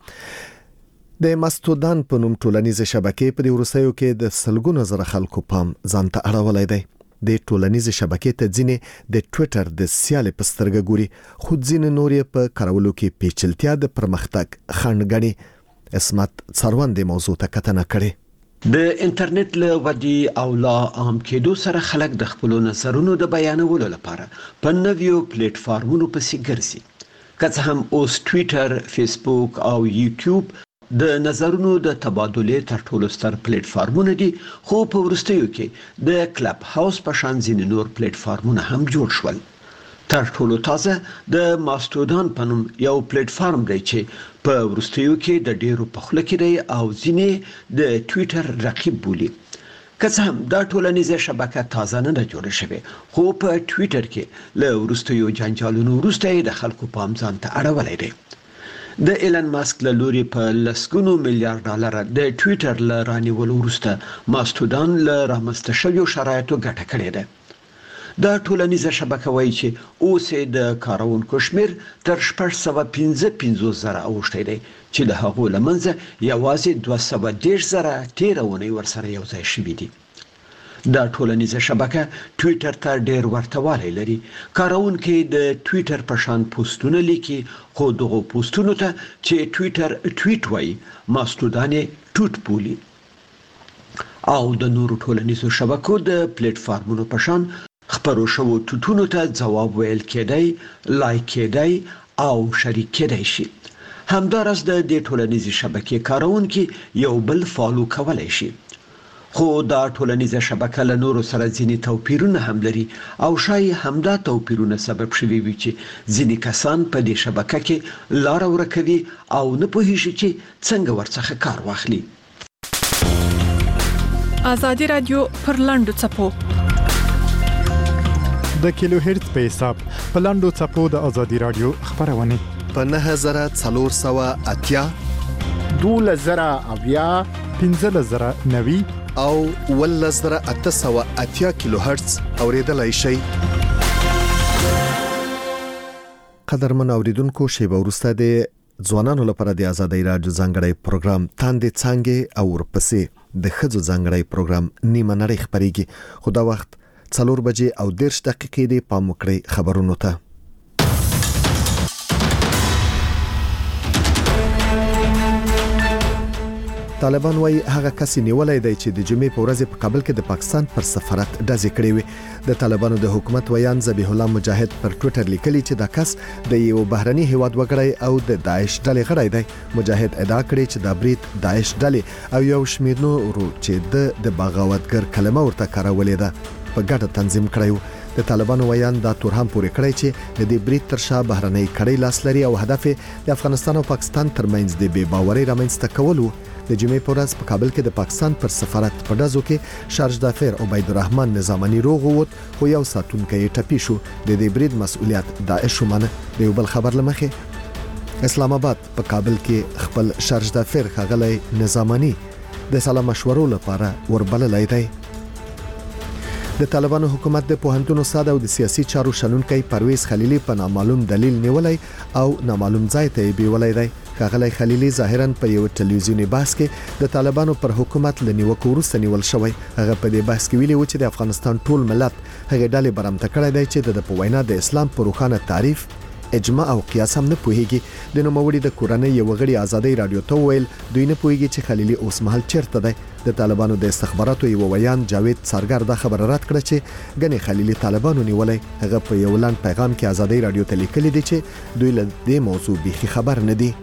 د ماستودان په نوم ټولنیزه شبکې په وروستیو کې د سلګونو زره خلکو پام ځان ته اړولای دی. د ټولنیزه شبکې ته ځینې د ټوئیټر د سیالي په سترګه ګوري خو ځینې نور یې په کارولو کې پیچلتیا د پرمختګ خنډ ګڼي. اسمت څروند موضوع ته کتنه کړې. د انټرنیټ له ودی او لا عام کېدو سره خلک د خپل نظرونو د بیانولو لپاره په نویو پلیټ فارمونو پسې ګرځي. که څه هم اوس ټوئیټر، فیسبوک او یوټیوب د نظرونو د تبادله تر ټولو ستر پلیټ فارمونه دي خو په ورستیو کې د کلب هاوس په شان ځینې نور پلیټ فارمونه هم جوړ شول. تر ټولو تازه د ماستودان په نوم یو پلیټ فارم دی چې په ورستیو کې د ډیرو په خوله کې دی او ځینې د ټوئیټر رقیب بولي. که څه هم دا ټولنیزه شبکه تازه نه ده جوړه شوې خو په ټوئیټر کې له ورستیو جنجالونو وروسته د خلکو پام ځان ته اړولی دی. د ایلن ماسک له لوري په لسګونو میلیارډ ډالر د ټوئیټر له رانیولو وروسته ماستودان له رامنځته شویو شرایطو ګټه کړې ده. دا ټولنیزه شبکه وایي چې اوس د کارونکو شمیر تر شپږ سوه پنځه پنځوس زره اوښتی دی چې د هغو له منځه یوازې دوه سوه دېرش زره تېره اونۍ ورسره یو ځای شوي دي. دا ټولنیزه شبکه ټوئیټر ته ډېر ورته والی لري. کارونکي د ټوئیټر په شان پوسټونه لیکي خو دغه پوسټونو ته چې ټوئیټر ټویټ وایي ماستودان یې ټوټ بولي. او د نورو ټولنیزو شبکو د پلیټ فارمونو په شان خپرو شوو ټوټونو ته ځواب ویل کېدای، لایک کېدای او شریک کېدای شي. همداراز د دې ټولنیزې شبکې کارونکي یو بل فالو کولی شي. خو دا ټولنیزه شبکه له نورو سره ځینې توپیرونه هم لري او شاید همدا توپیرونه سبب شوي وي چې ځینې کسان په دې شبکه کې لاره ورکوي او نه پوهیږي چې څنګه ورڅخه کار واخلي. ازادي رادیو پر لاندو چپو د کیلو هرتز په حساب په لاندو چپو د ازادي رادیو خبرونه په نه زره څلور سوه اتیا دوله زره اویا پنځه زره نوي او ول زره اته سوه اتیا کیلو هرتز اوریدلای شي. قدرمن اوریدونکو شیبه وروسته د ځوانانو لپاره د ازادۍ راډیو ځانګړی پروګرام تاندې څنګه او ورپسې د خځو ځانګړی پروګرام نیمه نړۍ خبريږي. خو دا وخت څلور بجې او دېرش دقیقې دی. پام وکړئ خبرونو ته. طالبان وايي هغه کس نیولای دی چې د جمعې په ورځ په کابل کې د پاکستان پر سفارت ډزې کړې وي. د طالبانو د حکومت ویان ذبیح الله مجاهد پر ټوئیټر لیکلی چې دا کس د یو بهرني هیواد وګړی او د داعش ډلې غړی دی. مجاهد ادعا کړې چې دا برید داعش ډلې او یو شمېر نورو چې د بغاوتګر کلمه ورته کارولې ده په ګډه تنظیم کړی و. د طالبانو ویان دا تورهم پورې کړی چې د دې برید تر شا بهرنۍ کړۍ لاس لري او هدف د افغانستان او پاکستان ترمنځ د بې باورۍ رامنځته کول و. د جمعې په ورځ په کابل کې د پاکستان پر سفارت په ډزو کې شارج دافر عبید الرحمن نظامني روغ ووت خو یو ساتونکی یې ټپي شو. د دې برید مسؤلیت داعش ومنه. د یو بل خبر لمخې اسلام آباد په کابل کې خپل شارج دافر ښاغلی نظامني د سلا مشورو لپاره وربللی دی. د طالبانو حکومت د پوهنتون استاد او د سیاسي چارو شنونکي پرویز خلیلی په نامعلوم دلیل نیولای او نامعلوم ځای ته بیولای دی. ښاغلی خلیلی ظاهرا په یو ټلویزیونی بحث کې د طالبانو پر حکومت لنیوکو وروسته نیول شوی. هغه په دې بحث کې ویلي و چې د افغانستان ټول ملت هغه ډلې برمته کړی دی چې د پوینا د اسلام پر روښانه تعریف اجماع او قیاس هم نه پوهیږي. د نوموړي د کورنۍ یو غړي ازادي رادیو ته ویل دوی نه پوهیږي چې خلیلی اوس مهال چیرته دی. د طالبانو د استخباراتو یو ویان جاوید سرګر د خبر رد کړ چې غني خلیلی طالبانو نیولای. هغه په یو لاند پیغام کې ازادي رادیو ته لیکلي دي چې دوی له دې موضوع بيخي خبر نه دي.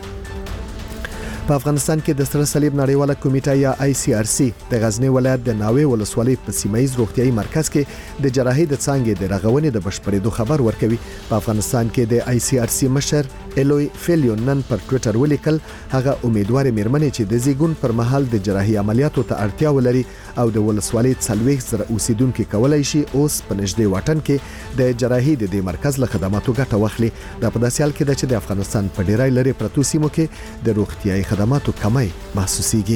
په افغانستان کې د سره صلیب نړیواله کمیټه یا آی سی آر سی د غزنی ولایت د ناوې ولسوالۍ په سیمایي روغتيایي مرکز کې د جراحي د څانګې د رغونې د بشپړېدو خبر ورکوي. په افغانستان کې د آی سی آر سی مشر الوی فیلیون نن پر ټوئیټر ولیکل هغه امیدوار مېرمنې چې د زیګون پر مهال د جراحي عملیاتو ته اړتیا ولري او د ولسوالۍ څلوېښت زره اوسیدونکو کولای شي اوس په نږدې واټن کې د جراحي د دې مرکز له خدماتو ګټه واخلي. دا په داسې حال کې ده چې د افغانستان په ډیری لري پرتو سیمو کې د روغتيایي خدماتو کمی محسوسيږي.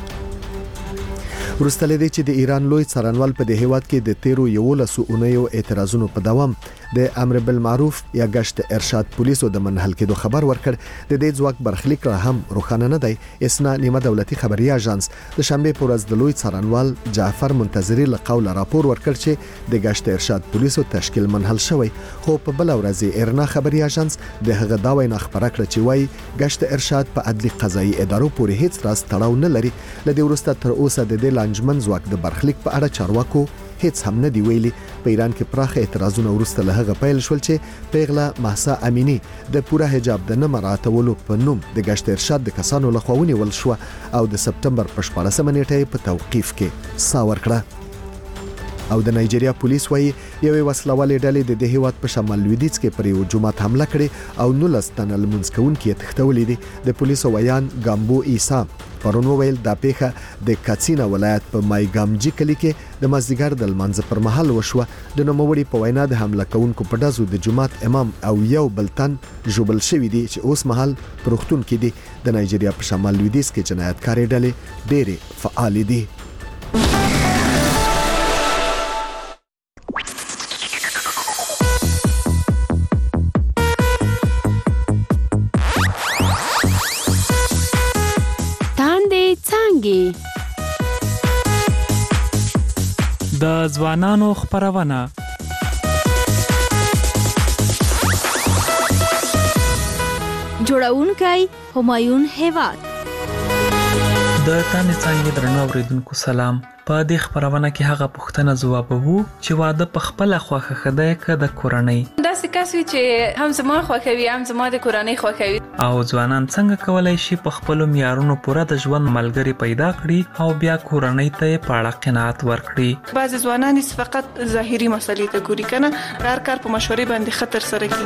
وروسته لدې چې د ایران لوی څارنوال په دې هیواد کې د تیرو یولسو اونیو اعتراضونو په دوام د امر بالمعروف یا گشت ارشاد پولیسو د منحل کېدو خبر ورکړ. د دې ځواک برخلیک را هم روښانه نه دی. اسنا نیمه دولتي خبري اژانس د شنبه په ورځ د لوی څارنوال جعفر منتظری له قوله راپور ورکړ چې د گشت ارشاد پولیسو تشکیل منحل شوی. خو په بل ورځ ایرنا خبري اژانس د هغه دا وینا خبره کړه چې وایي گشت ارشاد په عدلي قضایي ادارو پورې هیڅ راز تړاو نه لري. لدې وروسته تر اوسه د دې لانجمن ځواک د برخلیک په اړه چارواکو هیڅ هم نه دی ویلي. په ایران کې پراخه اعتراضونه وروسته له هغه پیل شول چې پیغله مهسا امینی د پوره حجاب د نه مراعاتولو په نوم د گشت ارشاد د کسانو لخوا ونیول شو او د سپتمبر په شپاړسمه نیټه په توقیف کې سا ورکړه. او د نایجیریا پولیس وایي یوې وسلوالې ډلې د دې هیواد په شمال لویدیځ کې پر یو جومات حمله کړې او نولس تنه لمونځ کوونکي یې تښتولي دي. د پولیسو ویان ګامبو عیسی پرون ویل دا پیښه د کاتسینا ولایت په مایګامجی کلی کې د مازدیګر د لمانځه پر مهال وشوه. د نوموړي په وینا د حمله کوونکو په ډزو د جومات امام او یو بلتن جوبل شوی دي چې اوس مهال پروختون کې دي. د نایجیریا په شمال لویدیځ کې جنایتکاري ډلې ډېرې فعال دي. د ځوانانو خبرونه جوړونکي همایون هیواد د تانې څنګه درنو اوریدونکو سلام. په دې خبرونه کې هغه پوښتنه ځوابوو چې واده په خپل خوخه خدای ک د کورنۍ دا سکاسوي چې هم زما خوخوي هم زما د کورنۍ خوخوي او ځوانان څنګه کولای شي په خپل معیارونو پوره د ژوند ملګری پیدا کړي او بیا کورنۍ ته په اړه قناعت ورکړي. بعض ځوانان فقط ظاهري مسلې ته ګوري کنه هر کار په مشورې باندې خطر سره کوي.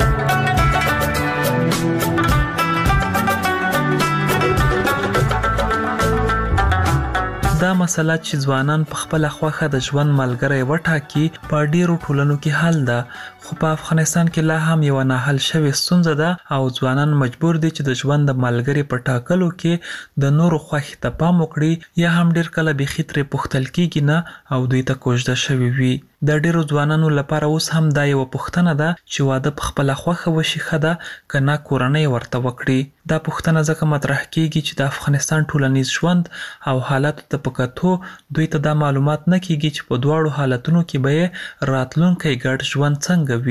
دا مسله چې ځوانان په خپل خوخه د ژوند ملګری وټاکي په ډیرو ټولنو کې حل ده، خو په افغانستان کې لا هم یو نه حل شوی ستونزه ده او ځوانان مجبور دي چې د ژوند د ملګری په ټاکلو کې د نورو خوښې ته پام وکړي یا هم ډیر کله به خطرې پختل کېږي نه او دوی ته کوژده شوی وي. د ډیرو ځوانانو لپاره اوس هم دا یو پوښتنه ده چې واده په خپل خوخه وشي خده کنه کورنۍ ورته وکړي. دا پوښتنه ځکه مطرح کیږي چې د افغانستان ټولنیز ژوند او حالات ته پکاتو دوی ته دا معلومات نه کیږي چې په دواړو حالتونو کې به راتلونکي ګډ ژوند څنګه وي.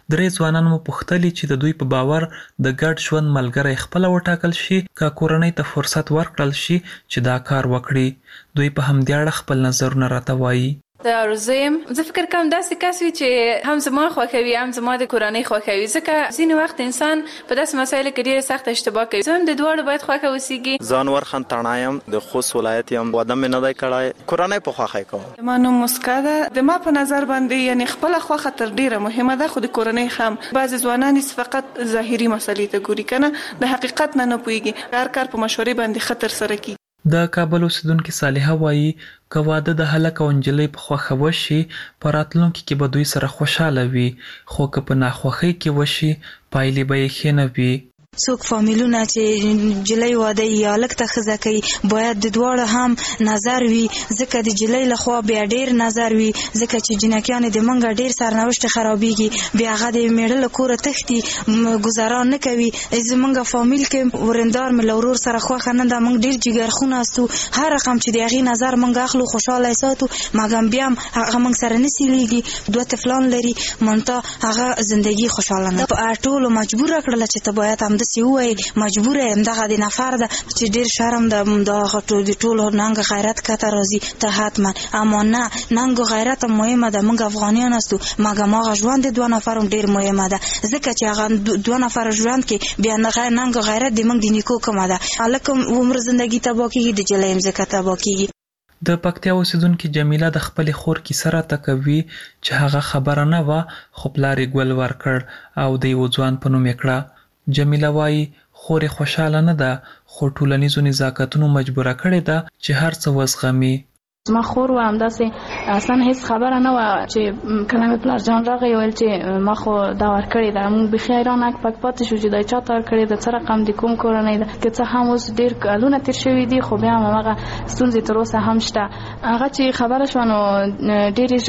درې ځوانان مو پوښتلي چې د دوی په باور د ګډ ژوند ملګری خپل وټاکل شي که کورنۍ ته فرصت ورکړل شي چې دا کار وکړي. دوی په همدې اړه خپل نظرونه راته وایي. د ارزویم زه فکر کوم داسې کس وي چې هم زما خوښوي هم زما د کورنۍ خوښوي، ځکه ځینې وخت انسان په داسې مسایلو کې ډېره سخته اشتباه کوي. زه هم د دواړو باید خوښه اوسېږي. زه انور خان تڼا یم، د خوست ولایت یم. واده مې نه دی کړی، کورنۍ په خوښۍ کوم. زما نوم مسکا ده. د ما په نظر باندې یعنې خپله خوښه تر ډېره مهمه ده، خو د کورنۍ هم. بعضې ځوانان فقط ظاهري مسلې ته ګوري که نه، د حقیقت نه نه پوهېږي. هر کار په مشورې باندې ښه ترسره کېږي. د کابل اوسیدونکي صالحه وایي که واده د هلک او نجلۍ په خوښه وشي په راتلونکي کې به دوی سره خوشحاله وي، خو که په ناخوښۍ کې وشي پایلې به یې ښې نه وي. څوک فامیلونه چې جلۍ واده یا هلک ته ښځه کوي باید د دواړو هم نظر وي، ځکه د جلۍ لخوا بیا ډېر نظر وي، ځکه چې جنکیانې د منګه ډېر سرنوشت خرابېږي، بیا هغه د میړه له کوره تښتي، ګزاران نه کوي. زمونږ فامیل کې ورندار مې له ورور سره خوښه نه ده، موږ ډېر جګرخونه استو، هر رقم چې د هغې نظر موږ اخلو خوشحاله یې ساتو، مګم بیا هم هغه موږ سره نه سیلیږي. دوه طفلان لري، منتها هغه زندګي خوشحاله نه. په ټولو مجبوره کړله چې ته باید همداسې ووایي، مجبوره یم، دغه د نفر ده چې ډېر شرم ده، دغه د ټولو ننګ غیرت کته راځي ته حتما. اما نه، ننګ غیرت هم مهمه ده، موږ افغانیان استو، مګم هغه ژوند د دوه نفر هم ډېر مهمه ده، ځکه چې هغه دوه نفر ژوند کې بیا ننګ غیرت د موږ د نیکو کومه ده. هلک هم عمر زندګي تباه کېږي، د جلۍ هم ځکه تباه کېږي. د پکتیا اوسیدونکي جمیله د خپلې خور کیسه راته کوي چې هغه خبره نه وه، خو پلار یې ګل ورکړ او د یوه ځوان په نوم یې کړه. جمیله وایي خور یې خوشحاله نه ده، خو ټولنیزو نزاکتونو مجبوره کړې ده چې هر څه وزغمي. زما خور و همداسې اصلا هیڅ خبره نه وه چې کله مې پلار جان راغی ویل چې ما خو دا ورکړې ده. موږ بیخي حیران اک پک پاتې شو چې دا چا ته ورکړې ده، څه رقم د کوم کورنۍ ده، که څه هم اوس ډېر کلونه تېر شوي دي خو بیا هم هماغه ستونزې تر اوسه هم شته. هغه چې خبره شوه نو ډېرې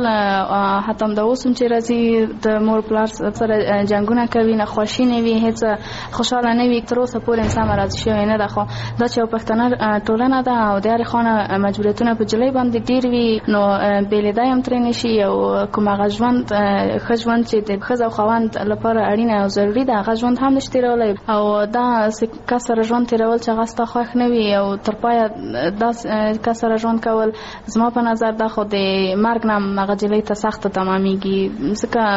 ژړل، حتی همدا اوس هم چې راځي د مور پلار سره جنګونه کوي، ناخواشي نه وي، هېڅ خوشحاله نه وي، تر اوسه پورې انسان راضي شوی نه ده. خو دا چې یو پښتنه ټولنه ده او د هرې خوا مجبوریتونه په جلۍ باندې ډېر وي، نو بېلېدا هم ترې نه شي. او کوم هغه ژوند ښه ژوند چې د ښځه او خاوند لپاره اړینه او ضروري ده هغه ژوند هم نشي تېرولی. او دا کس سره ژوند تېرول چې هغه ستا خوښ نه وي او تر پایه دا کس سره ژوند کول زما په نظر دا خو د مرګ نه هم هغه جلۍ ته سخته تمامېږي،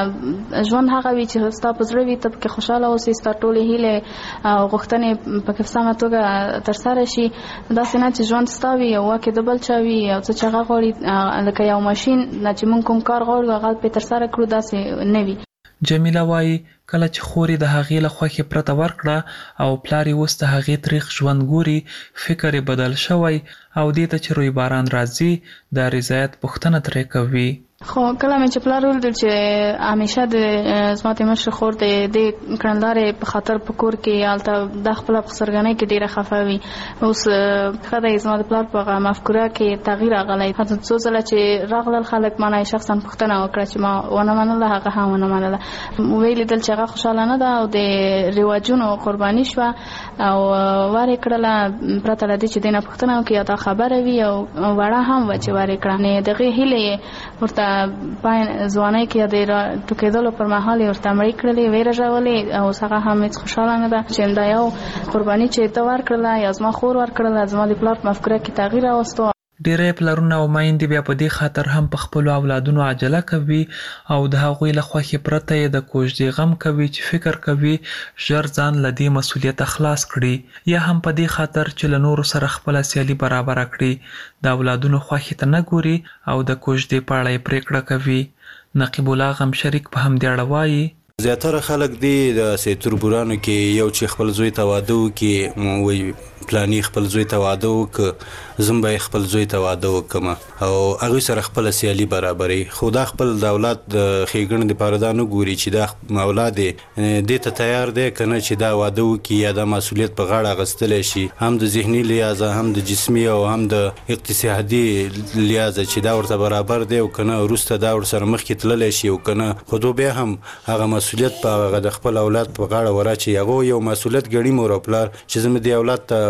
ځکه ژوند هغه وي چې ستا په زړه وي، ته پکې خوشحاله اوسې، ستا ټولې هیلې او غوښتنې پکې په سمه توګه ترسره شي. داسې نه چې ژوند ستا وي او واکې د بل چا وي او څه چې هغه غواړي لکه یو ماشین نه چې موږ کوم کار غواړو هغه پرې ترسره کړو، داسې نه وي. جمیله وایي کله چې خور یې د هغې له خوښې پرته ورکړه او پلار یې اوس د هغې تریخ ژوند ګوري، فکر یې بدل شوی او دې ته چې روی باران راځي د رضایت پوښتنه ترې کوي. خو کله مې چې پلار ولیدل چې همیشه د زما د مشر خور د دې کړندارې په خاطر په کور کې هلته د خپله په خسرګنۍ کې ډېره خفه وي. اوس ښه دی زما د پلار په هغه مفکوره کې تغییر راغلی، حتی څو ځله چې راغلل خلک ما نه شخصا پوښتنه وکړه چې ما ونه منله، هغه هم ونه منله. ویې لیدل چې هغه خوشحاله نه ده او د رواجونو قرباني شوه او ور یې کړله پرته له دې چې دې نه پوښتنه وکړي یا دا خبره وي او وړه هم وه چې ور یې کړه. نو د هغې هیلې یې ورته پای ځوانۍ کې د ټوکېدلو پر مهال یې ورته مړې کړلې، ویې رژولې او اوس هغه هم هېڅ خوشحاله نه ده چې دا یو قرباني چې ته ورکړله یا زما خور ورکړله زما د پلار په مفکوره کې تغییر راوستو. ډېری پلرونه او میندې بیا په دې خاطر هم په خپلو اولادونو عجله کوي او د هغوی له خوښې پرته یې د کوژدې غم کوي چې فکر کوي ژر ځان له دې مسؤلیته خلاص کړي، یا هم په دې خاطر چې له نورو سره خپله سیالي برابره کړي د اولادونو خوښې ته نه ګوري او د کوژدې په اړه یې پرېکړه کوي. نقیب الله غم شریک په همدې اړه وایي زیاتره خلک دی د سیتوربورانو کې یو چې خپل زوی ته واده وکړي وایي پلانی خپل زوی ته واده وکړه، زم به خپل زوی ته واده وکړم او هغوی سره خپله سیالي برابروي. خو دا خپل د اولاد د ښېګڼې دپاره دا نه ګوري چې دا اولاد یې دې ته تیار دی که نه چې دا واده وکړي یا دا مسؤلیت په غاړه اخیستلی شي، هم د ذهني لحاظه هم د جسمي او هم د اقتصادي لحاظه چې دا ورته برابر دی او که نه وروسته دا ورسره مخکې تللی شي او که نه خو دو بیا هم هغه مسؤلیت په هغه د خپل اولاد په غاړه وراچي. هغه یو مسؤلیت ګڼي مور او پلار چې زه مې دې اولاد ته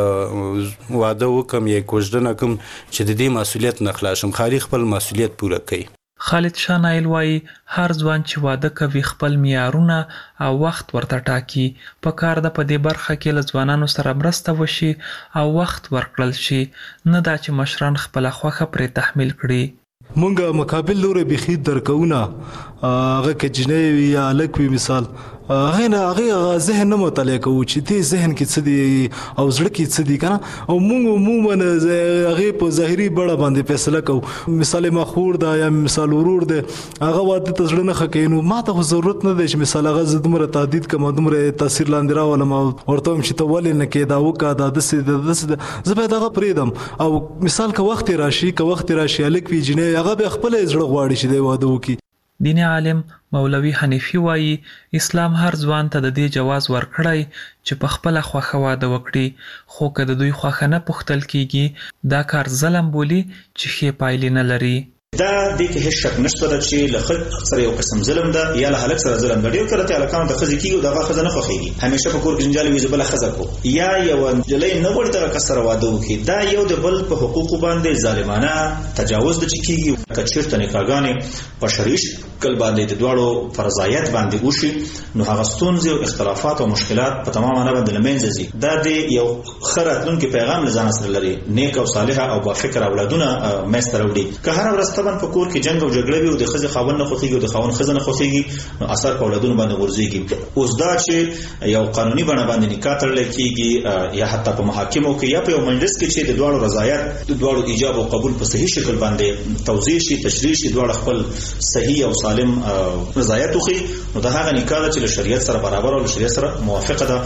واده وکم یا کوژدنه کوم چې د دې مسؤلیت نه خلاص شم، خالي خپل مسؤلیت پوره کوي. خالد شاه نایل وایي هر ځوان چې واده کوي خپل معیارونه او وخت ورته ټاکي. پکار ده په دې برخه کې له ځوانانو سره مرسته وشي او وخت ورکړل شي، نه دا چې مشران خپله خوښه پرې تحمیل کړي. مونږه مقابل لوري بخي درکونه هغه کې جنې وي یا الک وي مثال هغه نه هغه ذهن نه مطالعه کوي چې دې ذهن کې څه دي او زړه کې څه دي کنه، او مونږ عموما هغه په ظاهري بڑا باندې فیصله کوو. مثال مخور دا یا مثال ورور دی هغه واده ته زړه نه خکې، نو ما ته ضرورت نه دی چې مثال هغه زدمره تعدید کوم دومره تاثیر لاندې راولم او ورته هم چې ته ولې نه کې دا وکا دا د څه زه باید هغه پریدم. او مثال که وخت راشي که وخت راشي الک وی جنې هغه به خپل زړه غواړي چې دی واده وکړي. دیني عالم مولوي حنیفي وایي اسلام هر ځوان ته د دې جواز ورکړی چې په خپله خوښه واده وکړي، خو که د دوی خوښه نه پوښتل کیږي دا کار ظلم بولي چې ښې پایلې نه لري. دا د کې هیڅ شک نشته چې له خځې سره یو قسم ظلم ده یا له هلک سره ظلم ده. ډېر کله ته هلکانو ته ښځې کېږي او دغه ښځه نه خوښېږي، همیشه په کور کې جنجال وي زه بله ښځه کو، یا یوه نجلۍ نه غواړي دغه کس سره واده وکړي. دا یو د بل په حقوقو باندې ظالمانه تجاوز ده چې کېږي. که چېرته نکاحګانې په شرعي شکل باندې د دواړو فرضایت باندې وشي نو هغه ستونزې او اختلافات او مشکلات په تمام معنی باندې له منځه ځي. دا د یو ښه راتلونکي پیغام له ځانه سره لري، نیک او صالحه او بافکره اولادونه منځته راوړي. که هره ورځ طبعا په کور کې جنګ او جګړه وي او د ښځې خاوند نه خوښېږي او د خاوند ښځه نه خوښېږي نو اثر په اولادونو باندې غورځېږي. اوس دا چې یو قانوني بڼه باندې نکاح تړلی کېږي یا حتی په محاکمو کې یا په یو مجلس کې چې د دواړو رضایت د دواړو ایجاب او قبول په صحیح شکل باندې توضیح شي، تشریح شي، دواړه خپل صحیح او سالم رضایت وښيي، نو دا هغه نکاح ده چې له شریعت سره برابر او له شریعت سره موافقه ده.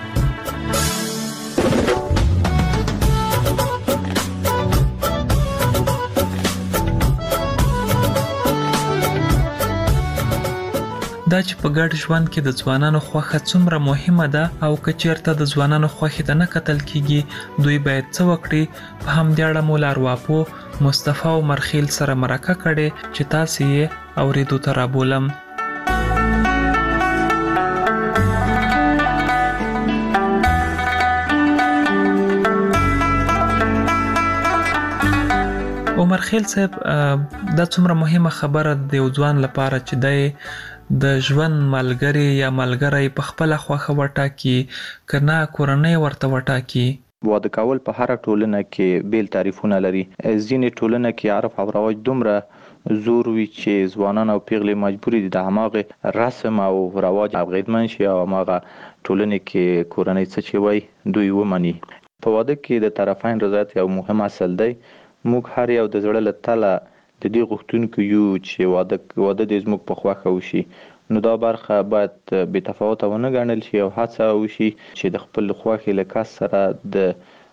دا چې په ګډ ژوند کې د ځوانانو خوښه څومره مهمه ده او که چېرته د ځوانانو خوښې ته نه کتل کیږي دوی باید څه وکړي. په همدې اړه مو له ارواپوه مصطفی عمرخیل سره مرکه کړې چې تاسې یې اورېدو ته رابولم. عمرخیل صاحب دا څومره مهمه خبره د یو ځوان لپاره چې دی د ژوند ملګری یا ملګری په خپله خوښه وټاکي که نه کورنۍ ورته وټاکي. واده کول په هره ټولنه کې بیل تعریفونه لري. ځینې ټولنه کې عرف او رواج دومره زور وي چې ځوانان او پیغلې مجبوري دي د هماغې رسم او رواج اغېزمن شي او هماغه ټولنې کې کورنۍ څه چې وایي دوی ومني. په واده کې د طرفین رضایت یو مهم اصل دی. موږ هر یو د زړه له تله د دې غوښتونکو یو چې واده واده دې زموږ په خوښه وشي، نو دا برخه باید بې تفاوته ونه ګڼل شي او هڅه وشي چې د خپل خوښې له کس سره د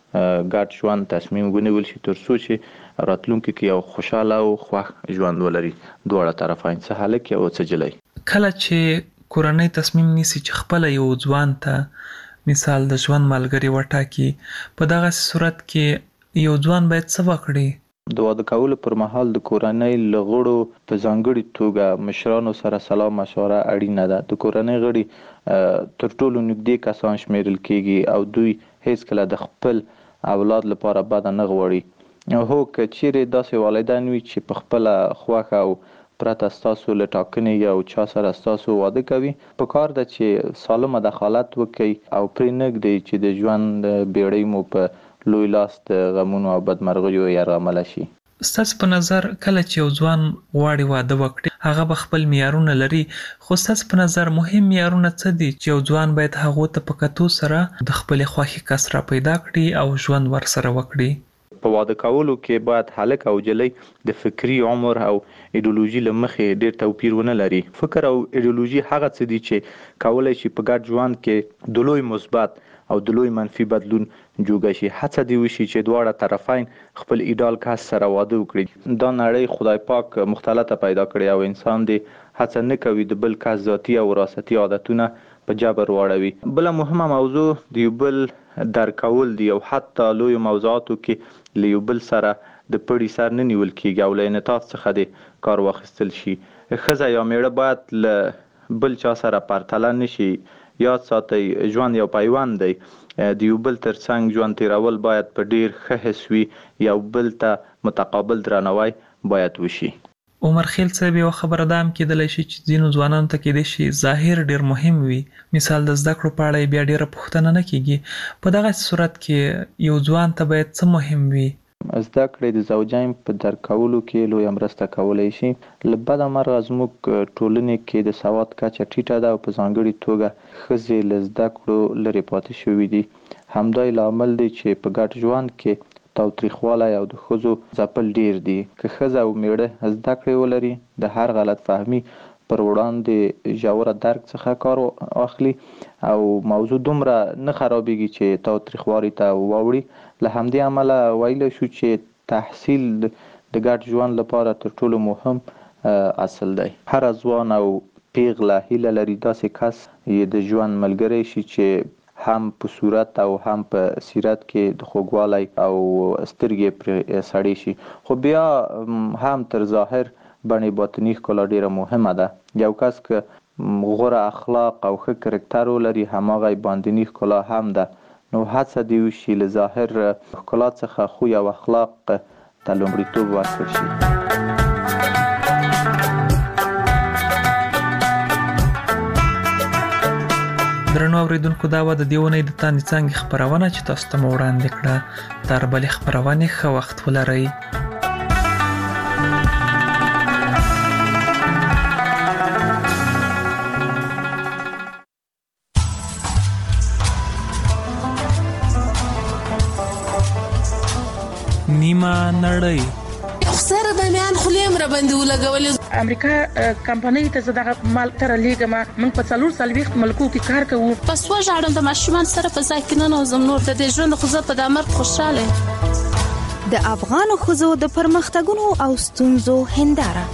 ګډ ژوند تصمیم ونیول شي تر څو چې راتلونکي کې یو خوشحاله او خوښ ژوند ولري دواړه طرفین، څه هلک او څه جلی. کله چې کورنۍ تصمیم نیسي چې خپله یو ځوان ته مثال د ژوند ملګري وټاکي، په دغسې صورت کې یو ځوان باید څه وکړي؟ د واده کولو پر مهال د کورنۍ له غړو په ځانګړي توګه مشرانو سره سلا مشوره اړینه ده. د کورنۍ غړي تر ټولو نږدې کسان شمیرل کیږي او دوی هیڅکله د خپل اولاد لپاره بده نه غواړي. هو که چیرې داسې والدین وي چې په خپله خوښه او پرته ستاسو له ټاکنې یو چا سره ستاسو واده کوي، پکار ده چې سالمه دخالت وکړي او پرې نه ږدئ چې د ژوند بیړۍ مو په لوی لاس د غمونو او بدمرغیو یرغمله شي. ستاسو په نظر کله چې یو ځوان غواړي واده وکړي هغه به خپل معیارونه لري، خو ستاسو په نظر مهم معیارونه څه دي چې یو ځوان باید هغو ته په کتو سره د خپلې خوښې کس را پیدا کړي او ژوند ورسره وکړي؟ په واده کولو کې باید هلک او جلی د فکري عمر او ایډیولوژي له مخې ډېر توپیر ونه لري. فکر او ایډیولوژي هغه څه دي چې کولی شي په ګډ ژوند کې د لوی مثبت او د لوی منفي بدلون جوګه شي. هڅه دې وشي چې دواړه طرفین خپل ایډال کس سره واده وکړي. دا نړۍ خدای پاک مختلطه پیدا کړې او انسان دې هڅه نه کوي د بل کس ذاتي او وراثتي عادتونه په جبر واړوي. بله مهمه موضوع د یو بل درک کول دي او حتی لویو موضوعاتو کې له یو بل سره د پړي سر نه نیول کېږي او له انعطاف څخه دې کار واخیستل شي. ښځه یا میړه باید له بل چا سره پرتله نه شي. یاد ساتئ ژوند یو پیوند دی. د یو بل تر څنګ ژوند تیرول باید په ډیر ښه حس وي. یو بل ته متقابل درناوی باید وشي. عمر خیل صاحب یو خبره دام کېدلی شي چې ځینو ځوانانو ته کېدای شي ظاهر ډیر مهم وي، مثال د زده کړو په اړه بیا ډیره پوښتنه نه کیږي. په دغه صورت کې یو ځوان ته باید څه مهم وي؟ زده کړې د زوجین په درک کولو کې لویه مرسته کولی شي. له بده مرغه زموږ ټولنې کې د سواد کچه ټیټه ده او په ځانګړې توګه ښځې له زده کړو لرې پاتې شوي دي. همدا یې لامل دی چې په ګډ ژوند کې تاوتریخوالی او د ښځو ځپل ډیر دي. که ښځه او میړه زده کړې ولري د هر غلط فهمي پر وړاندې ژوره درک څخه کار واخلي او موضوع دومره نه خرابېږي چې تاوتریخوالي ته واوړي. له همدې امله ویلی شو چې تحصیل د ګډ ژوند لپاره تر ټولو مهم اصل دی. هر ځوان او پیغله هیله لري داسې کس یې د ژوند ملګری شي چې هم په صورت او هم په سیرت کې د خوږوالی او سترګې پرې سړې شي. خو بیا هم تر ظاهر بڼې باطني ښکلا ډیره مهمه ده. یو کس که غوره اخلاق او ښه کرکټر ولري هماغه باطني ښکلا هم ده. نو هڅه دې وشي له ظاهر ښکلا څخه خوی او اخلاق ته لومړیتوب ورکړل شي. درنو اوریدونکو، دا و د دې اونۍ د تاندې څانګې خپرونه چې تاسو ته مو وړاندې کړه. تر بلې خپرونې ښه وخت ولرئ. نیمه نړۍ سره د میان خلیم را باندې ولګولې. امریکا کمپنۍ ته زړه مال تر لیګه ما موږ په څلور سلويخت ملکو کې کار کوو. پس و ژړم د ماشومان سره په ځای کې نه نوزم نور د دې ژوند خو زه په دامر خوشاله. د افغان خزو د پرمختګونو او ستونزو هنداره.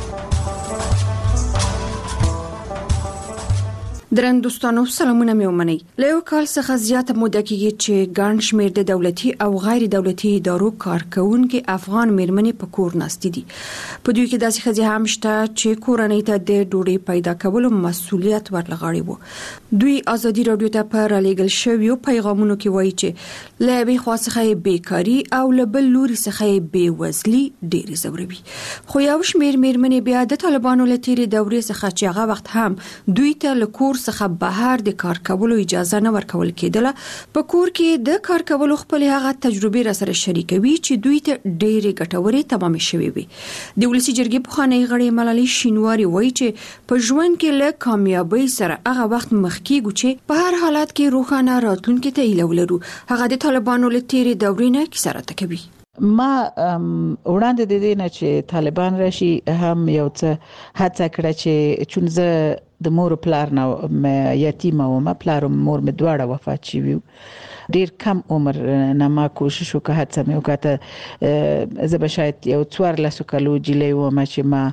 درن دوستانو سلامونه مې ومنئ. له یو کال څخه زیاته موده کېږي چې ګڼ شمېر د دولتي او غیر دولتي ادارو کارکونکي افغان میرمنې په کور ناستې دي. په دوی کې داسې ښځې هم شته چې کورنۍ ته د ډوډۍ پیدا کولو مسؤلیت ورلغاړي وو. دوی ازادي راډیو ته په رالیږل شویو پیغامونو کې وایي چې له یوې خوا څخه یې بیکاري او له بل لوري څخه یې بېوزلي ډېرې ځوروي. خو یو شمېر میرمنې بیا د طالبانو له تېرې دورې څخه چې هغه وخت هم دوی ته له کور څخه بهر د کار کولو اجازه نه ورکول کېدله، په کور کې د کار کولو خپل هغه تجربې را سره شریکوي چې دوی ته ډېرې ګټورې تمامې شوې وي. د ولسی جرګې پخوانی غړی ملالۍ شینواری وایي چې په ژوند کې له کامیابۍ سره هغه وخت مخ کېږو چې په هر حالت کې روښانه راتلونکي ته هیله ولرو. هغه د طالبانو له تېرې دورې نه کیسه راته کوي. ما وړاندې د دې نه چې طالبان راشي هم یو څه هڅه کړه چې چون زه د مور پلار نه یتیمه وم، پلار او مور مې دواړه وفات شوي، ډیر کم عمر نه ما کوشش وکړ هڅه مې وکړه زه به شاید یو څوارلسو کالو جیلۍ وم چې ما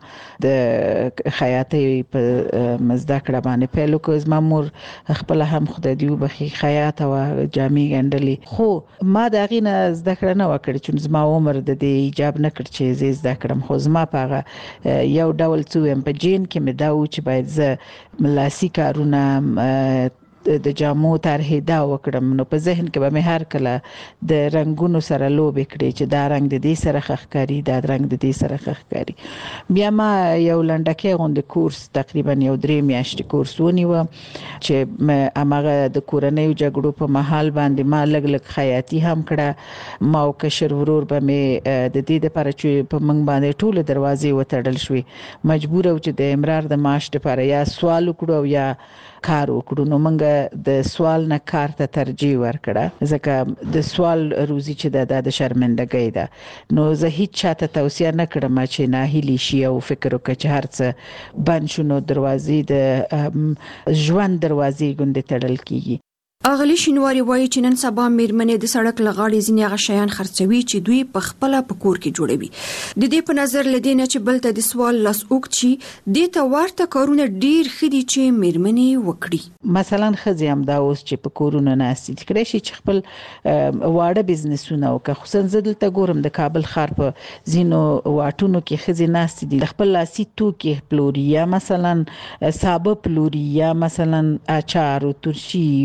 د خیاطۍ په زده کړه باندې پیل وکړ. زما مور خپله هم خدای دې وبخي خیاطه وه، جامې ګنډلې، خو ما د هغې نه زده کړه نه وه کړې چون زما عمر د دې ایجاب نه کړ چې زه زده کړم. خو زما په هغه یو ډول څه ویم په جین کې مې دا و چې باید زه لاسي کارونه د جامو طرحې دا وکړم. نو په ذهن کې به مې هر کله د رنګونو سره لوبې کړې چې دا رنګ د دې سره ښه ښکاري، دا رنګ د دې سره ښه ښکاري. بیا ما یو لنډکی غوندې کورس تقریبا یو درې میاشتې کورس ونیوه چې هماغه د کورنیو جګړو په مهال باندې ما لږ لږ خیاطي هم کړه. ما او کشر ورور به مې د دې دپاره چې په موږ باندې ټولې دروازې وتړل شوې، مجبوره و چې د امرار د معاش دپاره یا سوال وکړو او یا کار وکړو. نو موږ د سوال نه کار ته ترجیح ورکړه ځکه د سوال روزي چې ده د شرمندګۍ ده. نو زه هیڅ چاته توصیه نه کړم چې ناهیلي شي او فکر وکړي چې هر څه بند شو نو دروازې د ژوند دروازې ګوندې تړل کیږي. اغلی شینواری وایي چې نن سبا میرمنې د سړک لغاړې ځینې هغه شیان خرڅوي چې دوی په خپل په کور کې جوړوي. د دې په نظر لدینه چې بل ته د سوال لاس اوږد شي د ته ورته کارونه ډیر خدي چې میرمنې وکړي. مثلا ښځې هم دا اوس چې په کورونو ناستي کړی شي چې خپل واړه بزنسونه وکړي. خصوصا زه دلته ګورم د کابل ښار په ځینو واټونو کې ښځې ناستې دي خپل لاسي توکي پلوري، یا مثلا سابه پلوري، یا مثلا اچار او ترشي مربا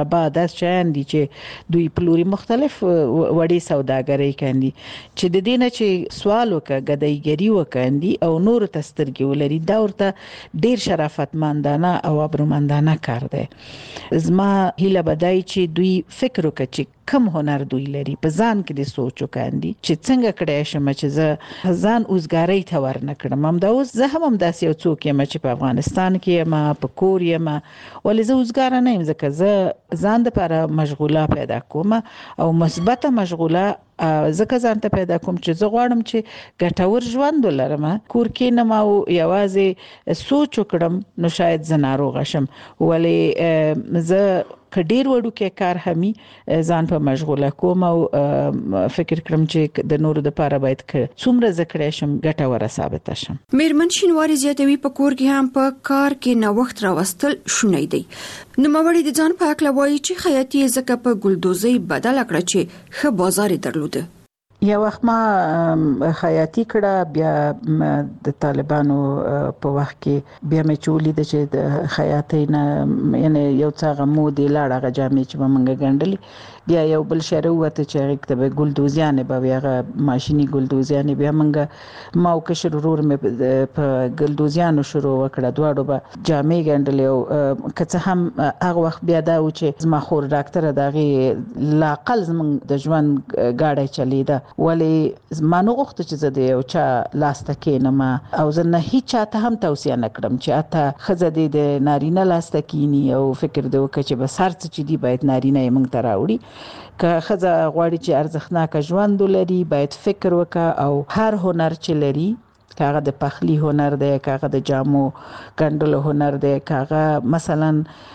مربا د شان دي چې دوی پلوري مختلف وړي سوداګري کوي چې د دینه چې سوال وکړه غدایګری وکاندي او نور تسترګي ولري دا ورته ډیر شرافتمندانه او ابرومندانه کار دی. زما هیله بدای چې دوی فکر وکړي چې کم هنر دوی لري په ځان کې د سوچ وکاندي چې څنګه کړی شم چې زه ځان اوسګاری ته ورنکړم. هم دا اوس زه هم داسې یو څوک یم چې په افغانستان کې ما په کور یم ولې زه اوسګار نه یم ځکه زه ځان لپاره مشغوله پیدا کوم او مثبته مشغوله ځکه ځان ته پیدا کوم چې زه غواړم چې ګټور ژوند ولرم. کور کې نه ما یوازې سوچ وکړم نو شاید زه ناروغه شم ولې زه کډیر وړو کې کار همي ځان په مشغوله کوم او فکر کوم چې د نورو د لپاره باید څومره ذکر شم ګټوره ثابت شم. میرمن شینواری زیاتوي په کور کې هم په کار کې نوښت راوستل شونی دی. نو موري د ځان په اکل وایي چې خیاطي زکه په ګلدوزي بدل کړ چې ښه بازار درلوده. یو وخت ما خیاطي کړه بیا د طالبانو په وخت کې بیا مې چولې د چې د خیاطۍ نه یعنی یو څه غمو دی لاړه غجامې چې مونږ ګڼډلې بیا یو بل شهر وته چې هغه کتابه ګلدوزیانه به هغه ماشيني ګلدوزیانه بیا مونږ ما او کشر ورور مې په ګلدوزیانو شروع وکړه دواړو به جامې ګڼډلې او کڅ هم هغه وخت بیا دا و چې زما خور ډاکټر دغه لاقل زمونږ د ژوند گاډي چلیده ولی زمانو غوښته چې زه د یو چا لاسته کینم او زه نه هیڅ چاته هم توصیه نکړم چې اته خزه د نارینه لاسته کینی او فکر دی وکړي چې بس هر څه چې دی باید نارینه یې موږ ته راوړي که خزه غواړي چې ارزښتناک ژوند ولري باید فکر وکړي او هر هنر چې لري کاغه د پخلی هنر دی کاغه د جامو ګنډلو هنر دی کاغه مثلا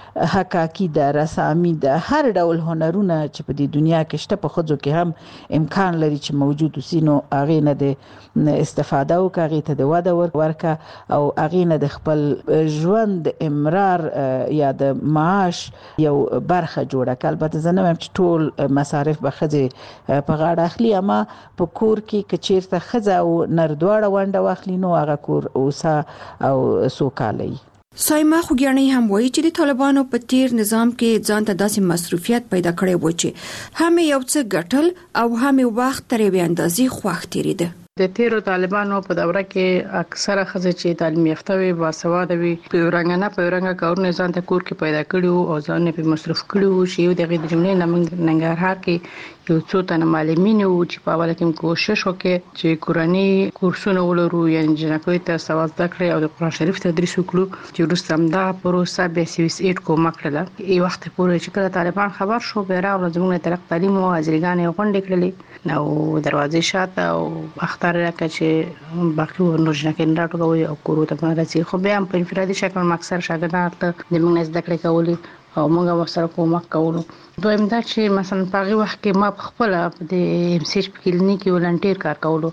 حکاکی د رسامي د هر ډول هنرونه چې په دې دنیا کې شته په خځو کې هم امکان لري چې موجود وسینو اغه نه د استفاده او کاغه ته د واده ورکا او اغه نه د خپل ژوند امرار یا د معاش یو برخه جوړه کړه. البته زه نه چې ټول مصارف به خځه په غاړه اخلي اما په کور کې کچیرته خځه او نردواړه ونده واخلي نو هغه کور اوسه او سوکالي. سایما خوګیانی هم وایي چې د طالبانو په تیر نظام کې ځان ته داسې مصروفیت پیدا کړی و چې هم یو څه ګټل او هم وخت ترې به اندازې خوښ تیریده. د تیرو طالبانو په دوره کې اکثره خزه چې تعلیم یافته وي باسواده وي په ورنګ نه په ورنګ کارونه ځان ته کور کې پیدا کړي او ځان په مصرف کړي شي د غي د جملې نه ننګرهار کې یو څو تنه معلمین او چې په اوله کې کوشش وکړي چې قرآني کورسونه ولرو یعنی جنکوي ته سواد ذکر او د قرآن شریف تدریس وکړو چې رستم دا پروسه به سیویس ایټ کومه کړله. ای وخت پورې چې کله طالبان خبر شو به راو زموږ ترق تعلیم او اجرګان غونډې کړلې نو دروازې شاته او اختر راکړه چې باقي نور جنکین راټوي او کورو ته راځي خو بیا په انفرادي شکل مکسر شاګردان ته د موږ زده کړې کولې او موږ سره کومک کولو. دویم دا چې مثلا په هغه وخت کې ما خپل د ام سی ایچ کلینیک ولنټیر کار کولو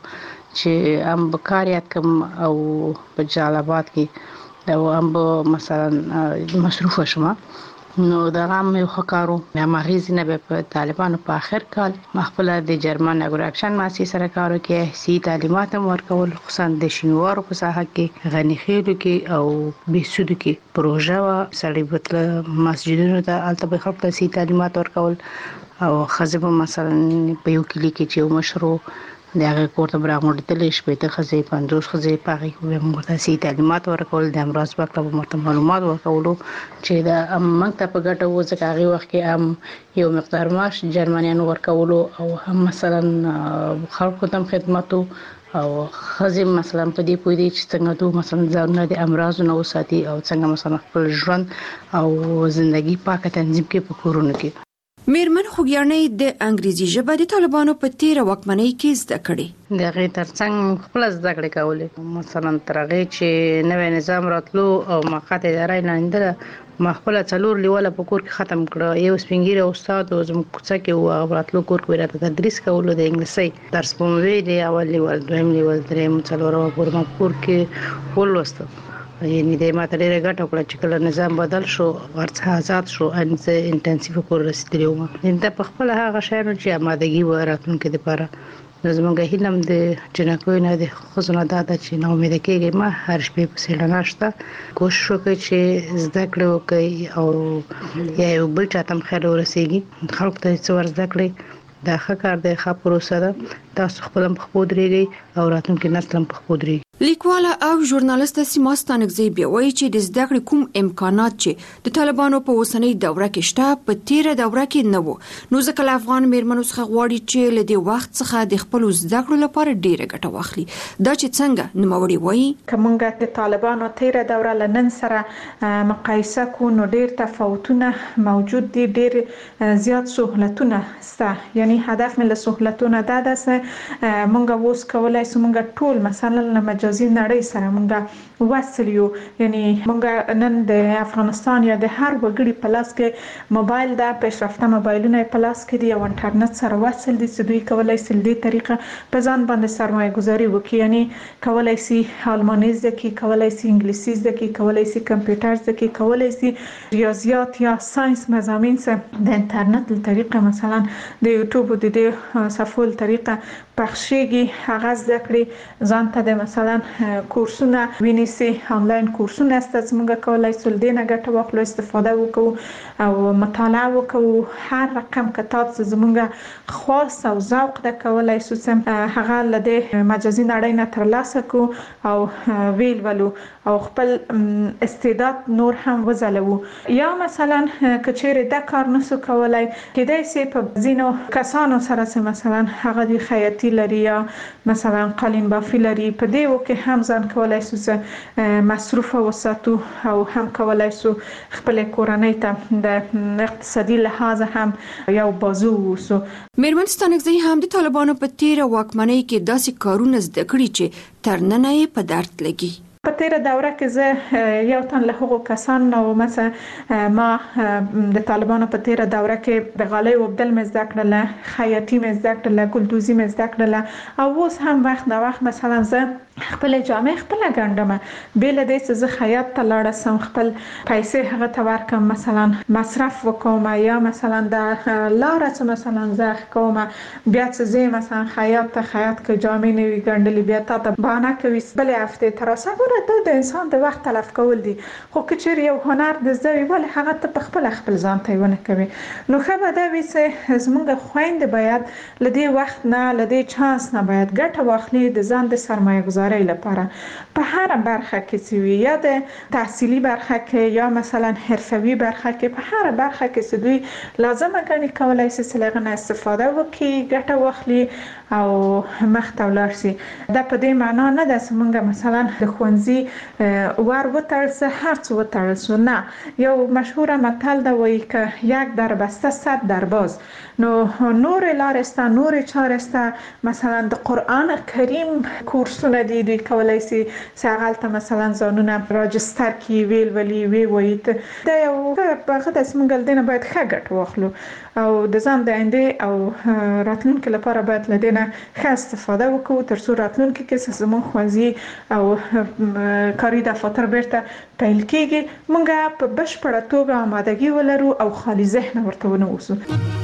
چې ام بکاریات کوم او په جلالاباد کې دا ام مثلا مصروف شوم نو دا هم یو خکارو مې مغیز نه په طالبانو په اخر کال مخبل د جرمن اګراکشن ماسي سره کارو کې سي تعلیمات ورکول خصوصا د شینوارو په ساحه کې غنی خېلو کې او بيسودو کې پروژه وا سړي بتل مسجدونو ته الته خپل سي تعلیمات ورکول او خزبه مثلا په یو کلی کې چې مشروع دغه کوټه برابر دي شپې ته خزي پنځوس خزي پاغي کوم مرته سي تعلیمات ورکول د امراض په اړه مرته معلومات ورکول چې دا موږ ته په ګټه و ځکه هغه وخت کې هم یو مقدار معاش جرمنیانو ورکول او هم مثلا خلکو ته خدماتو او خزم مثلا په دې پوي دي چې څنګه دوه مثلا ځانونه د امراض نو ساتي او څنګه مثلا خپل ژوند او ژوندۍ پاکه تنظیم کې په کورونه کې. میرمن خوګیانی د انګریزي ژبه د طالبانو په تیر وکمنۍ کې زده کړې. د غي ترڅنګ خپل زده کړې کولې مثلا ترغه چې نوې نظام راتلو او مقاطع ادارې نه اندره ما خپل څلور لیواله په کور کې ختم کړ. یو سپینګیره استاد او زموږ کوڅه کې و راتلو کور کې راته تدریس کولو د انګلیسي درس په مې دی اول لیول دویم لیول دریم څلور او کور ما کور کې ولوستو یعنی د ماته ډیره ګټه وکړه چې کله نظام بدل شو ورڅ آزاد شو ان سه انټنسیو کور رسیدلو ما دا په خپل هغه شایو چې آمادګي و راتلونکو لپاره زمونږ هیلم د جنکو نه د خزونه داده چې نو امید کېږي ما هر شپه په سیلاناشته کوشش وکړي چې زده کړې وکړي او یا یو بل چاته خیر ورسیږي خلک ته څه ور زده کړي دا ښه کار دی ښه پروسه ده تاسو خپل په خپل درېږي او راتلونکي نسل په خپل درېږي لیکواله او ژورنالیست سیما ستانکزی بیا وایي چې د زده کړې کوم امکانات چې د طالبانو په اوسنۍ دوره کې شته په تیره دوره کې نه وو نو ځکه له افغان میرمنو څخه غواړي چې له دې وخت څخه د خپل زده کړو لپاره ډیره ګټه واخلي دا چې څنګه نوموړي وایي کومګه د طالبانو تیره دوره لنن سره مقایسه کو نو ډیر تفاوتونه موجود دي ډیر زیات سہولتونه سته یعنی هدف مې له سہولتونو دا ده چې مونږ اوس کولای سو مونږ ټول مثلا مجازي نړۍ سره مونږ وصل یو یعنی مونږ نن د افغانستان یا د هر وګړي په لاس کې موبایل د پیشرفته موبایلونه په لاس کې دی او انټرنیټ سره وصل دي چې دوی کولای شي د طریقه په ځان باندې سرمایه گذاري وکړي یعنی کولای شي الماني زده کی کولای شي انګلیسي زده کی کولای شي کمپیوټر زده کی کولای شي ریاضیات یا ساينس مضامین سره د انټرنیټ له طریقه مثلا د یوټیوب د دې صفحو له طریقه پخشيږي هغه زده کړي ځان ته د مثلا کورسونه ویني آنلاین کورسونه است چې موږ کولای شو د نه ګټه واخلو استفاده وکړو او مطالعه وکړو هر رقم کتاب چې موږ خاص او ذوق د کولای شو چې هغه له مجازي نړۍ نه ترلاسه کو او ویل ولو او خپل استعداد نور هم وزلو یا مثلا کچېره د کار نسو کولای کېدای شي په زینو کسانو سره چې مثلا هغه د خیاطي لري یا مثلا قالین بافي لري په دې وکه هم ځان کولای شو مصروف وساتو او هم کولای شو خپل کورنۍ ته د اقتصادي لحاظ هم یو بازو وسو میرمن ستانکزی هم د طالبانو په تیر واکمنۍ کې داسې کارونه زده کړي چې تر نن یې په درد لګي په تیر دوره کې زه یو تن له هغو کسان نو مثلا ما د طالبانو په تیر دوره کې د غالۍ وبدل مې زده کړل خیاطي مې زده کړل ګلدوزي مې زده کړل او اوس هم وخت نه وخت مثلا زه خپل جامې خپل ګنډم بل دې چې زه خیاط ته لاړ سم خپل پیسې هغه ته ورکم مثلا مصرف وکوم یا مثلا د لار چې مثلا زه کوم بیا چې زه مثلا خیاط ته خیاط کې جامې نه وی ګنډلې بیا ته بهانه کوي بل هفته تر اوسه ګوره د انسان د وخت تلف کول دي خو کچېر یو هنر د زوی ول هغه ته خپل خپل ځان ته ونه کوي نو خبره دا وي چې زمونږ خويند باید لدی وخت نه لدی چانس نه باید ګټه واخلي د ځان د سرمایه گذاري لپاره په هر برخه کې چې یا د تحصیلي برخه کې یا مثلا حرفوي برخه کې په هر برخه کې چې دوی لازمه ګڼي کولای شي چې لغنه استفاده وکړي ګټه واخلي او مخته ولاړ شي دا په دې معنا نه ده چې موږ مثلا د خوانزي ور وترسه هر څه وترسه نه یو مشهور متل دا وایي که یک در بسته صد در باز نو نور لارسته نور چارسته مثلا د قرآن کریم کورسونه دي دوی کولای شي ساغلته مثلا ځانونه راجستر کی ویل ولی وی وایي دا یو هغه د سمګل دینه باید ښه ګټه واخلو او د ځان د انده او راتلونکو لپاره باید لدینه ښه استفاده وکړو تر څو راتلونکو کې زموږ خوځي او کاری دفاتر بیرته پیل کیږي مونږه په بشپړه توګه آمادګي ولرو او خالي ذهن ورته ونه اوسو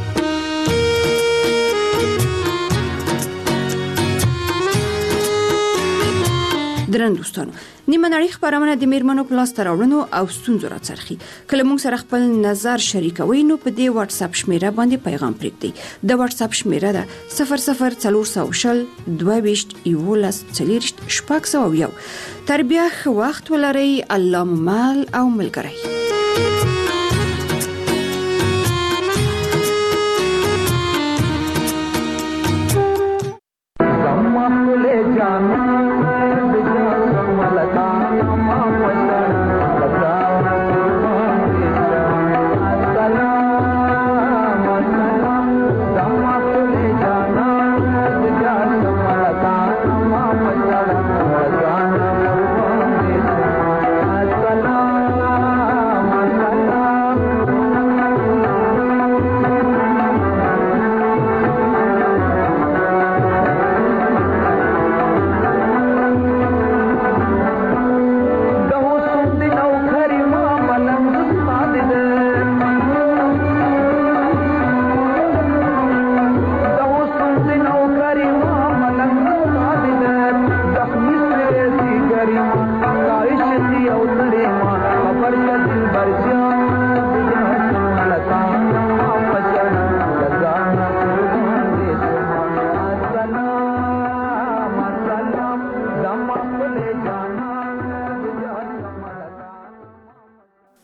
درن دوستانو نیمه نړۍ خبرونه د میرمنو په لاس تراوړنو او ستونزو راڅرخي کله موږ سره خپل نظر شریکوي نو په دې واتس اپ شمیره باندې پیغام پرېږدئ د واتس اپ شمیره ده صفر صفر څلور شل دوه ویشت یولس څلوېښت شپږ سوه یو تر بیا ښه وخت ولرئ الله مو مل او ملګری